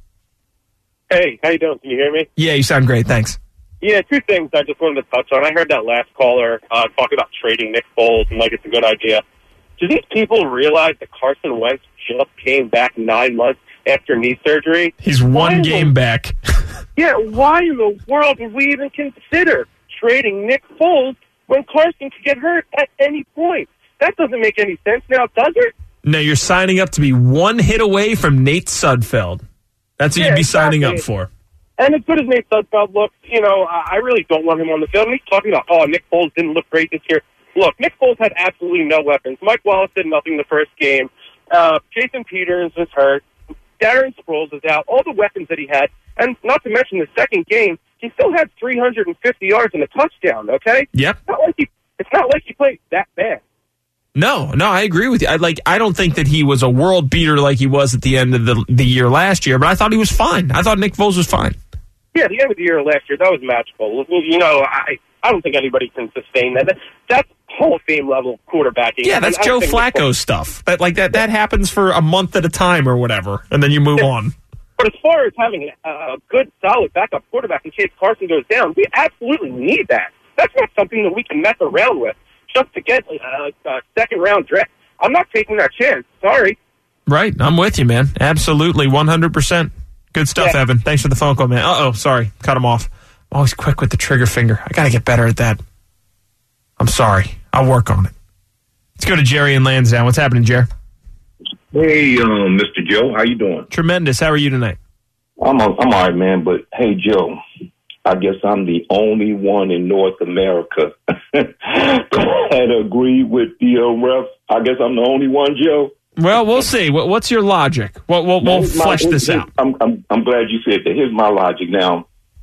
Hey, how you doing? Can you hear me? Yeah, you sound great. Thanks. Yeah, two things I just wanted to touch on. I heard that last caller talk about trading Nick Foles and like it's a good idea. Do these people realize that Carson Wentz just came back 9 months after knee surgery? He's one game back. Yeah, why in the world would we even consider trading Nick Foles when Carson could get hurt at any point? That doesn't make any sense now, does it? No, you're signing up to be one hit away from Nate Sudfeld. That's what you'd be signing up for. And as good as Nate Sudfeld looks, I really don't want him on the field. And he's talking about, Nick Foles didn't look great this year. Look, Nick Foles had absolutely no weapons. Mike Wallace did nothing the first game. Jason Peters was hurt. Darren Sproles is out. All the weapons that he had, and not to mention the second game, he still had 350 yards and a touchdown, okay? Yep. It's not like he played that bad. No, I agree with you. I don't think that he was a world beater like he was at the end of the year last year, but I thought he was fine. I thought Nick Foles was fine. Yeah, the end of the year last year, that was magical. I don't think anybody can sustain that. That's Hall of Fame level quarterbacking. Yeah, that's Joe Flacco stuff. That happens for a month at a time or whatever, and then you move on. But as far as having a good, solid backup quarterback in case Carson goes down, we absolutely need that. That's not something that we can mess around with just to get a second-round draft. I'm not taking that chance. Sorry. Right. I'm with you, man. Absolutely. 100%. Good stuff, yeah. Evan. Thanks for the phone call, man. Uh-oh. Sorry. Cut him off. I'm always quick with the trigger finger. I got to get better at that. I'm sorry. I'll work on it. Let's go to Jerry in Lansdowne. What's happening, Jerry? Hey, Mr. Joe. How you doing? Tremendous. How are you tonight? I'm all right, man. But, hey, Joe, I guess I'm the only one in North America that agreed with the ref. I guess I'm the only one, Joe. Well, we'll see. What's your logic? We'll flesh this out. I'm glad you said that. Here's my logic now.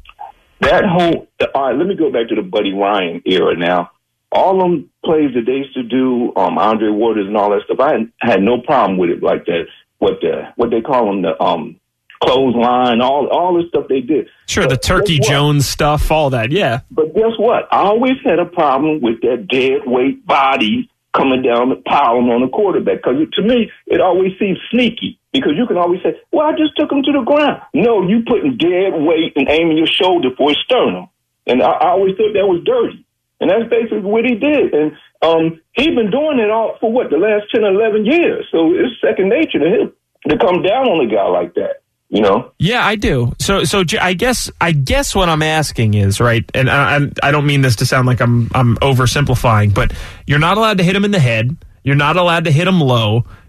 All right, let me go back to the Buddy Ryan era now. All them plays that they used to do, Andre Waters and all that stuff, I had no problem with it like that. What they call them, the clothesline, all the stuff they did. Sure, but the Turkey Jones stuff, all that, yeah. But guess what? I always had a problem with that dead weight body coming down the piling on the quarterback. Because to me, it always seems sneaky. Because you can always say, well, I just took him to the ground. No, you putting dead weight and aiming your shoulder for his sternum. And I always thought that was dirty. And that's basically what he did. And he's been doing it all for, the last 10 or 11 years. So it's second nature to him to come down on a guy like that. Yeah, I do. So I guess what I'm asking is, right, and I don't mean this to sound like I'm oversimplifying, but you're not allowed to hit him in the head. You're not allowed to hit him low.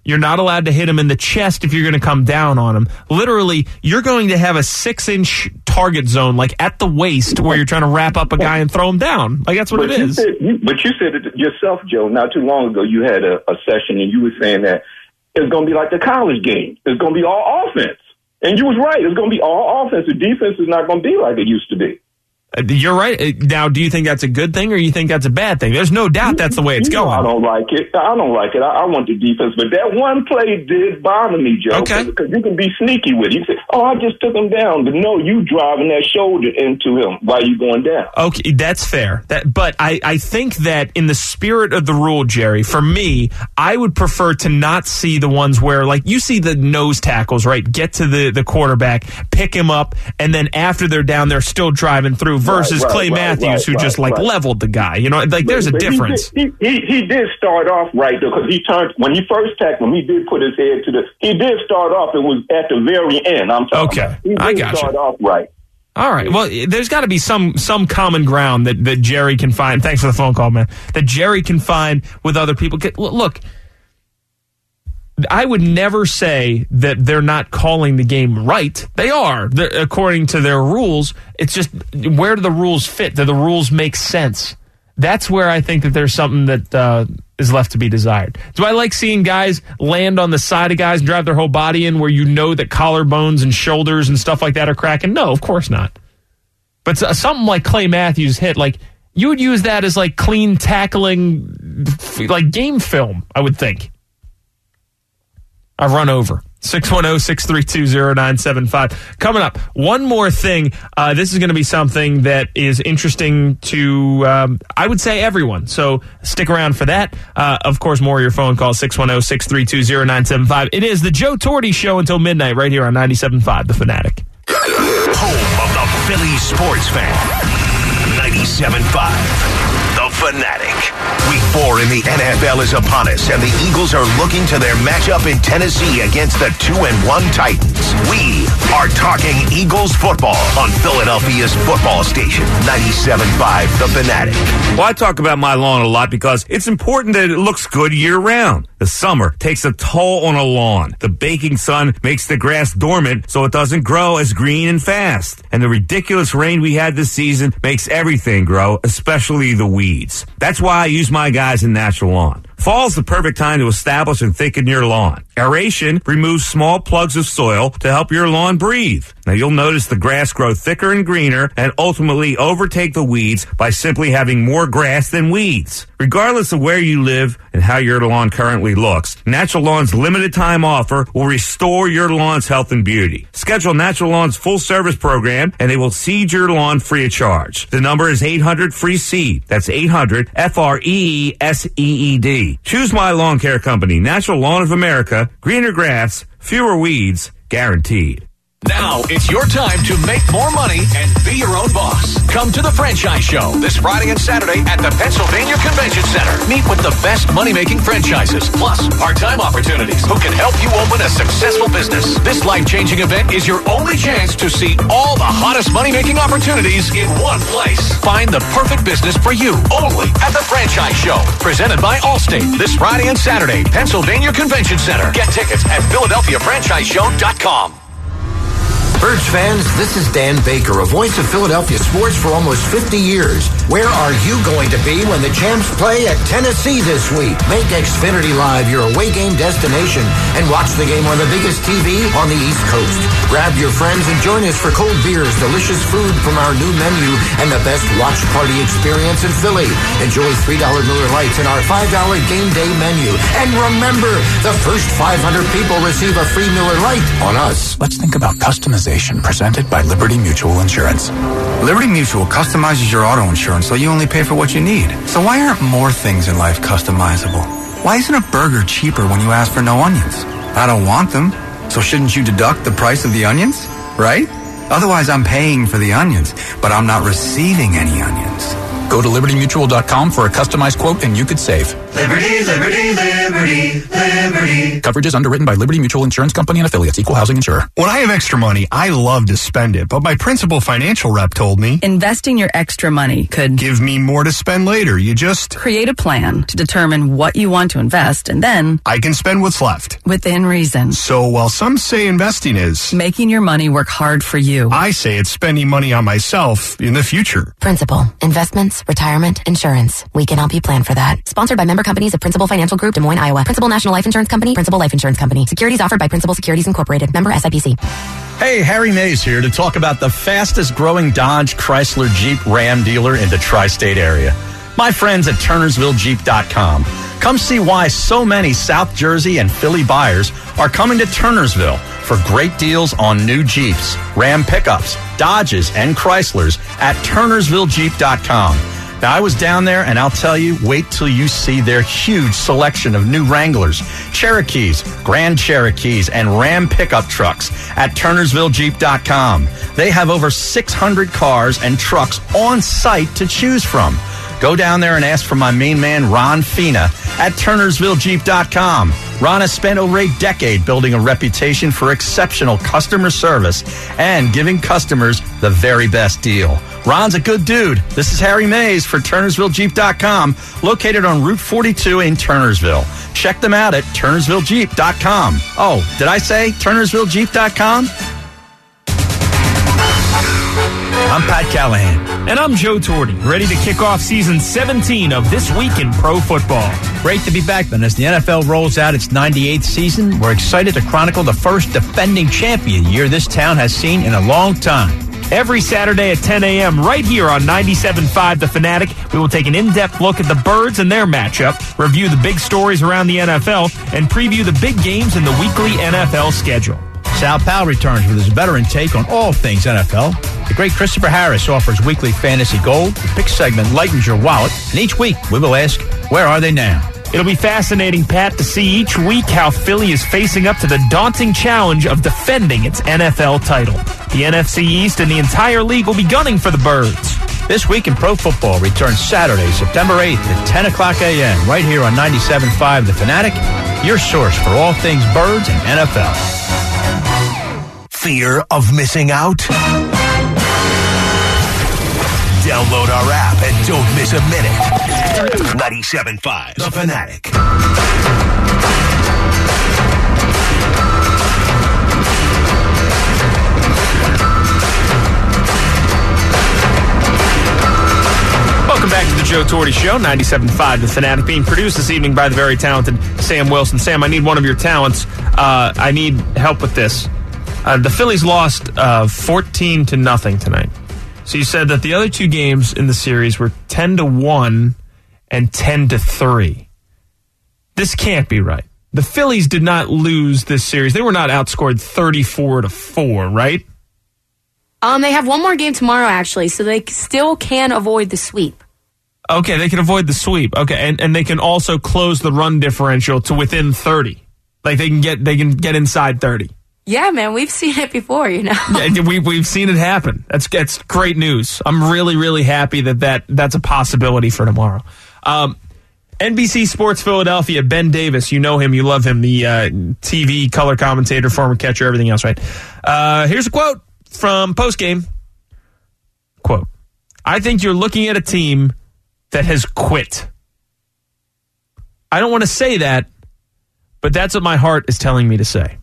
You're not allowed to hit him in the chest if you're going to come down on him. Literally, you're going to have a 6-inch target zone, like at the waist, where you're trying to wrap up a guy and throw him down. Like, that's what it is. But you said it yourself, Joe, not too long ago. You had a session, and you were saying that it's going to be like the college game. It's going to be all offense. And you was right. It's going to be all offense. The defense is not going to be like it used to be. You're right. Now, do you think that's a good thing or you think that's a bad thing? There's no doubt that's the way it's going. I don't like it. I want the defense. But that one play did bother me, Joe. Okay. Because you can be sneaky with it. You say, I just took him down. But no, you driving that shoulder into him while you going down. Okay, that's fair. But I think that in the spirit of the rule, Jerry, for me, I would prefer to not see the ones where, like, you see the nose tackles, right? Get to the quarterback, pick him up, and then after they're down, they're still driving through. Versus Clay Matthews, who just leveled the guy. You know, like there's a difference. He did start off right, though, because he turned, when he first tackled him, he did put his head to he did start off, it was at the very end. I'm talking about. He did start off right. All right. Well, there's got to be some common ground that Jerry can find. Thanks for the phone call, man. That Jerry can find with other people. Look, I would never say that they're not calling the game right. They are, according to their rules. It's just, where do the rules fit? Do the rules make sense? That's where I think that there's something that is left to be desired. Do I like seeing guys land on the side of guys and drive their whole body in where you know that collarbones and shoulders and stuff like that are cracking? No, of course not. But something like Clay Matthews hit, like, you would use that as like clean tackling, like game film, I would think. I've run over. 610-632-0975. Coming up, one more thing. This is going to be something that is interesting to, I would say, everyone. So stick around for that. Of course, more of your phone calls, 610-632-0975. It is the Joe Torty Show until midnight right here on 97.5, The Fanatic. Home of the Philly sports fan. 97.5. The Fanatic. Week 4 in the NFL is upon us, and the Eagles are looking to their matchup in Tennessee against the 2-1 Titans. We are talking Eagles football on Philadelphia's football station, 97.5 The Fanatic. Well, I talk about my lawn a lot because it's important that it looks good year-round. The summer takes a toll on a lawn. The baking sun makes the grass dormant so it doesn't grow as green and fast. And the ridiculous rain we had this season makes everything grow, especially the weeds. That's why I use my guys in Natural Lawn. Fall's the perfect time to establish and thicken your lawn. Aeration removes small plugs of soil to help your lawn breathe. Now you'll notice the grass grow thicker and greener and ultimately overtake the weeds by simply having more grass than weeds. Regardless of where you live and how your lawn currently looks, Natural Lawn's limited time offer will restore your lawn's health and beauty. Schedule Natural Lawn's full service program and they will seed your lawn free of charge. The number is 800-FREE-SEED. That's 800-FREESEED. Choose my lawn care company, Natural Lawn of America. Greener grass, fewer weeds, guaranteed. Now it's your time to make more money and be your own boss. Come to the Franchise Show this Friday and Saturday at the Pennsylvania Convention Center. Meet with the best money-making franchises, plus part-time opportunities who can help you open a successful business. This life-changing event is your only chance to see all the hottest money-making opportunities in one place. Find the perfect business for you only at the Franchise Show. Presented by Allstate this Friday and Saturday, Pennsylvania Convention Center. Get tickets at PhiladelphiaFranchiseShow.com. Birds fans, this is Dan Baker, a voice of Philadelphia sports for almost 50 years. Where are you going to be when the Champs play at Tennessee this week? Make Xfinity Live your away game destination and watch the game on the biggest TV on the East Coast. Grab your friends and join us for cold beers, delicious food from our new menu, and the best watch party experience in Philly. Enjoy $3 Miller Lights and our $5 game day menu. And remember, the first 500 people receive a free Miller Lite on us. Let's think about customization presented by Liberty Mutual Insurance. Liberty Mutual customizes your auto insurance so you only pay for what you need. So why aren't more things in life customizable? Why isn't a burger cheaper when you ask for no onions? I don't want them, so shouldn't you deduct the price of the onions? Right? Otherwise, I'm paying for the onions, but I'm not receiving any onions. Go to libertymutual.com for a customized quote and you could save. Liberty, liberty, liberty, liberty. Coverage is underwritten by Liberty Mutual Insurance Company and affiliates. Equal housing insurer. When I have extra money, I love to spend it, but my Principal financial rep told me investing your extra money could give me more to spend later. You just create a plan to determine what you want to invest, and then I can spend what's left within reason. So while some say investing is making your money work hard for you, I say it's spending money on myself in the future. Principal, investments, retirement, insurance. We can help you plan for that. Sponsored by member companies of Principal Financial Group, Des Moines, Iowa. Principal National Life Insurance Company, Principal Life Insurance Company. Securities offered by Principal Securities Incorporated. Member SIPC. Hey, Harry Mays here to talk about the fastest growing Dodge, Chrysler, Jeep, Ram dealer in the tri-state area. My friends at TurnersvilleJeep.com. Come see why so many South Jersey and Philly buyers are coming to Turnersville for great deals on new Jeeps, Ram pickups, Dodges, and Chryslers at TurnersvilleJeep.com. Now, I was down there, and I'll tell you, wait till you see their huge selection of new Wranglers, Cherokees, Grand Cherokees, and Ram pickup trucks at TurnersvilleJeep.com. They have over 600 cars and trucks on site to choose from. Go down there and ask for my main man, Ron Fina, at TurnersvilleJeep.com. Ron has spent over a decade building a reputation for exceptional customer service and giving customers the very best deal. Ron's a good dude. This is Harry Mays for TurnersvilleJeep.com, located on Route 42 in Turnersville. Check them out at TurnersvilleJeep.com. Oh, did I say TurnersvilleJeep.com? I'm Pat Callahan. And I'm Joe Torty, ready to kick off season 17 of This Week in Pro Football. Great to be back, man. As the NFL rolls out its 98th season, we're excited to chronicle the first defending champion year this town has seen in a long time. Every Saturday at 10 a.m. right here on 97.5 The Fanatic, we will take an in-depth look at the Birds and their matchup, review the big stories around the NFL, and preview the big games in the weekly NFL schedule. Sal Powell returns with his veteran take on all things NFL. The great Christopher Harris offers weekly fantasy gold. The pick segment lightens your wallet. And each week, we will ask, where are they now? It'll be fascinating, Pat, to see each week how Philly is facing up to the daunting challenge of defending its NFL title. The NFC East and the entire league will be gunning for the Birds. This Week in Pro Football returns Saturday, September 8th at 10 o'clock a.m. right here on 97.5 The Fanatic, your source for all things Birds and NFL. Fear of missing out? Download our app and don't miss a minute. 97.5 The Fanatic. Welcome back to the Joe Torty Show, 97.5 The Fanatic, being produced this evening by the very talented Sam Wilson. Sam, I need one of your talents. I need help with this. The Phillies lost 14-0 tonight. So you said that the other two games in the series were 10-1 and 10-3. This can't be right. The Phillies did not lose this series. They were not outscored 34-4, right? They have one more game tomorrow, actually, so they still can avoid the sweep. Okay, they can avoid the sweep. Okay, and they can also close the run differential to within 30. Like they can get inside 30. Yeah, man, we've seen it before, you know. Yeah, we've seen it happen. That's great news. I'm really, really happy that's a possibility for tomorrow. NBC Sports Philadelphia, Ben Davis, you know him, you love him, the TV color commentator, former catcher, everything else, right? Here's a quote from postgame. Quote, I think you're looking at a team that has quit. I don't want to say that, but that's what my heart is telling me to say.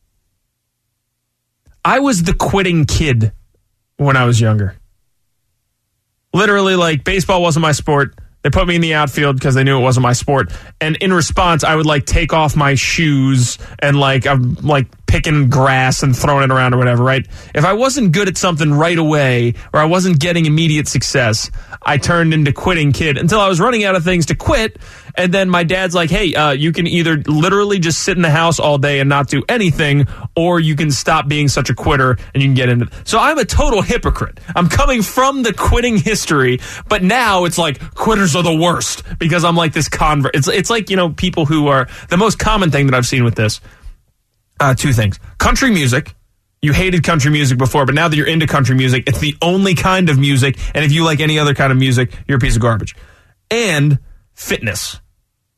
I was the quitting kid when I was younger. Literally, like, baseball wasn't my sport. They put me in the outfield because they knew it wasn't my sport. And in response, I would, like, take off my shoes and, like, I'm, like, picking grass and throwing it around or whatever, right? If I wasn't good at something right away or I wasn't getting immediate success, I turned into quitting kid until I was running out of things to quit. And then my dad's like, hey, you can either literally just sit in the house all day and not do anything, or you can stop being such a quitter and you can get into it. So I'm a total hypocrite. I'm coming from the quitting history, but now it's like quitters are the worst because I'm like this convert. It's like, you know, people who are the most common thing that I've seen with this. Two things. Country music. You hated country music before, but now that you're into country music, it's the only kind of music. And if you like any other kind of music, you're a piece of garbage. And fitness.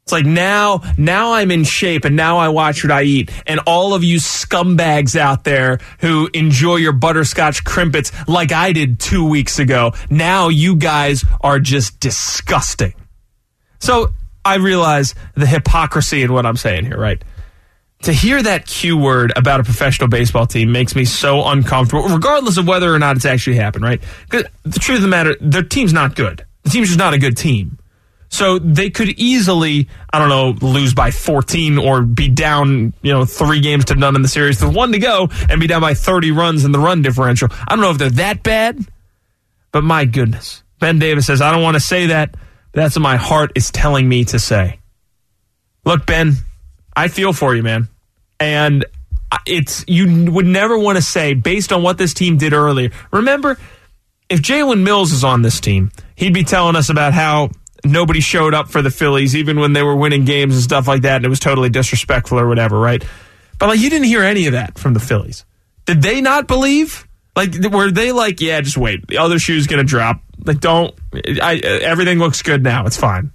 It's like now I'm in shape and now I watch what I eat. And all of you scumbags out there who enjoy your butterscotch crimpets like I did 2 weeks ago, now you guys are just disgusting. So I realize the hypocrisy in what I'm saying here, right? To hear that Q word about a professional baseball team makes me so uncomfortable, regardless of whether or not it's actually happened, right? Because the truth of the matter, their team's not good. The team's just not a good team. So they could easily, lose by 14 or be down, 3 games to none in the series with 1 to go and be down by 30 runs in the run differential. I don't know if they're that bad, but my goodness. Ben Davis says, I don't want to say that, but that's what my heart is telling me to say. Look, Ben, I feel for you, man. And you would never want to say, based on what this team did earlier. Remember, if Jalen Mills is on this team, he'd be telling us about how nobody showed up for the Phillies, even when they were winning games and stuff like that, and it was totally disrespectful or whatever, right? But, you didn't hear any of that from the Phillies. Did they not believe? Were they like, yeah, just wait. The other shoe's going to drop. Everything looks good now. It's fine.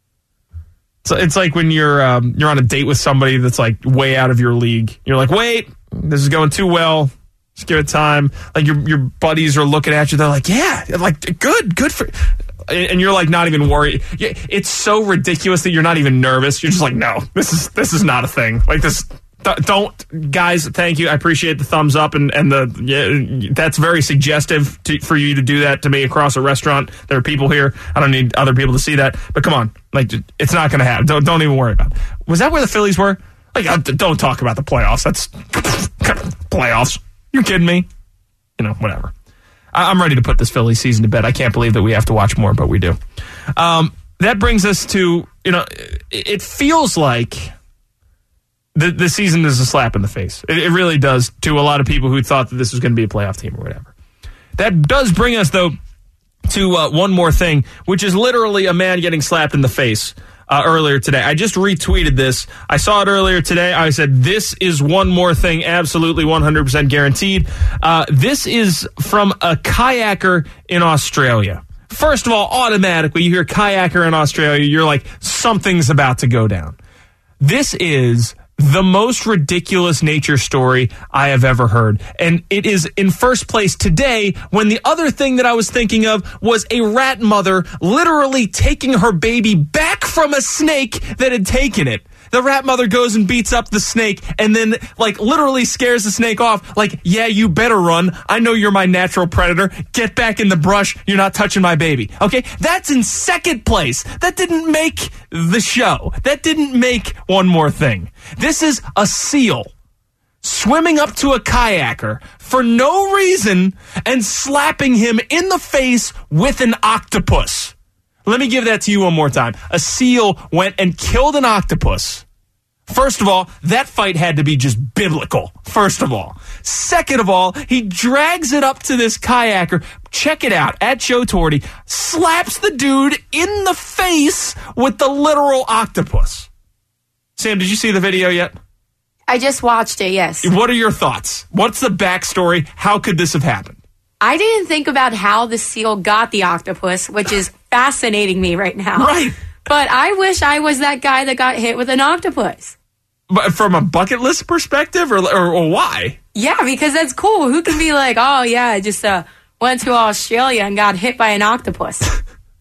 So it's like when you're on a date with somebody that's, way out of your league. You're like, wait, this is going too well. Just give it time. Your buddies are looking at you. They're like, yeah, good for... And you're not even worried. It's so ridiculous that you're not even nervous. You're just like, no, this is not a thing. Don't, guys. Thank you. I appreciate the thumbs up and that's very suggestive for you to do that to me across a restaurant. There are people here. I don't need other people to see that. But come on, it's not going to happen. Don't even worry about it. Was that where the Phillies were? Don't talk about the playoffs. That's playoffs. You're kidding me? Whatever. I'm ready to put this Phillies season to bed. I can't believe that we have to watch more, but we do. That brings us to, it feels like the season is a slap in the face. It really does to a lot of people who thought that this was going to be a playoff team or whatever. That does bring us, though, to one more thing, which is literally a man getting slapped in the face. Earlier today. I just retweeted this. I saw it earlier today. I said, this is one more thing, absolutely 100% guaranteed. This is from a kayaker in Australia. First of all, automatically, you hear kayaker in Australia, you're like, something's about to go down. This is the most ridiculous nature story I have ever heard. And it is in first place today when the other thing that I was thinking of was a rat mother literally taking her baby back from a snake that had taken it. The rat mother goes and beats up the snake and then literally scares the snake off. Yeah, you better run. I know you're my natural predator. Get back in the brush. You're not touching my baby. Okay? That's in second place. That didn't make the show. That didn't make one more thing. This is a seal swimming up to a kayaker for no reason and slapping him in the face with an octopus. Let me give that to you one more time. A seal went and killed an octopus. First of all, that fight had to be just biblical, first of all. Second of all, he drags it up to this kayaker. Check it out, at Joe Torty, slaps the dude in the face with the literal octopus. Sam, did you see the video yet? I just watched it, yes. What are your thoughts? What's the backstory? How could this have happened? I didn't think about how the seal got the octopus, which is fascinating me right now. Right. But I wish I was that guy that got hit with an octopus. But from a bucket list perspective, or why? Yeah, because that's cool. Who can be like, oh, yeah, I just went to Australia and got hit by an octopus.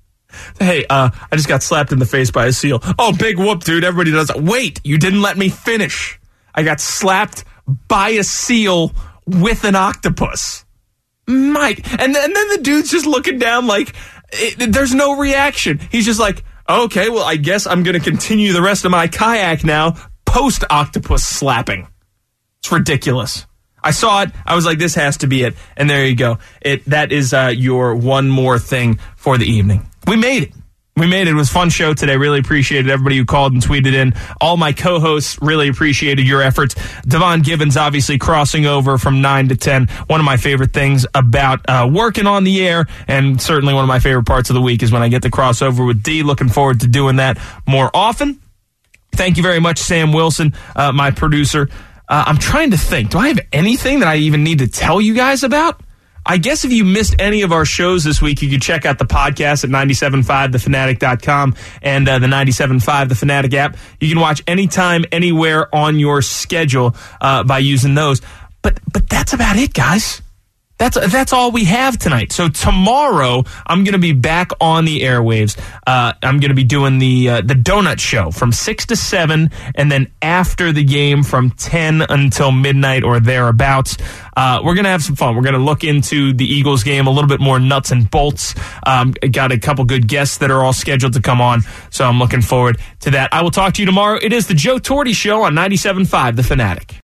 Hey, I just got slapped in the face by a seal. Oh, big whoop, dude. Everybody does that. Wait, you didn't let me finish. I got slapped by a seal with an octopus. Mike. And then the dude's just looking down there's no reaction. He's just like, okay, well, I guess I'm going to continue the rest of my kayak now, post-octopus slapping. It's ridiculous. I saw it. I was like, this has to be it. And there you go. That is your one more thing for the evening. We made it. We made it. It was a fun show today. Really appreciated everybody who called and tweeted in. All my co-hosts really appreciated your efforts. Devon Givens obviously crossing over from 9 to 10. One of my favorite things about working on the air, and certainly one of my favorite parts of the week, is when I get to cross over with D. Looking forward to doing that more often. Thank you very much, Sam Wilson, my producer. I'm trying to think. Do I have anything that I even need to tell you guys about? I guess if you missed any of our shows this week, you could check out the podcast at 975thefanatic.com and the 97.5 The Fanatic app. You can watch anytime, anywhere on your schedule by using those. But that's about it, guys. That's all we have tonight. So tomorrow, I'm going to be back on the airwaves. I'm going to be doing the Donut Show from 6 to 7, and then after the game from 10 until midnight or thereabouts. We're going to have some fun. We're going to look into the Eagles game, a little bit more nuts and bolts. Got a couple good guests that are all scheduled to come on, so I'm looking forward to that. I will talk to you tomorrow. It is the Joe Torre Show on 97.5 The Fanatic.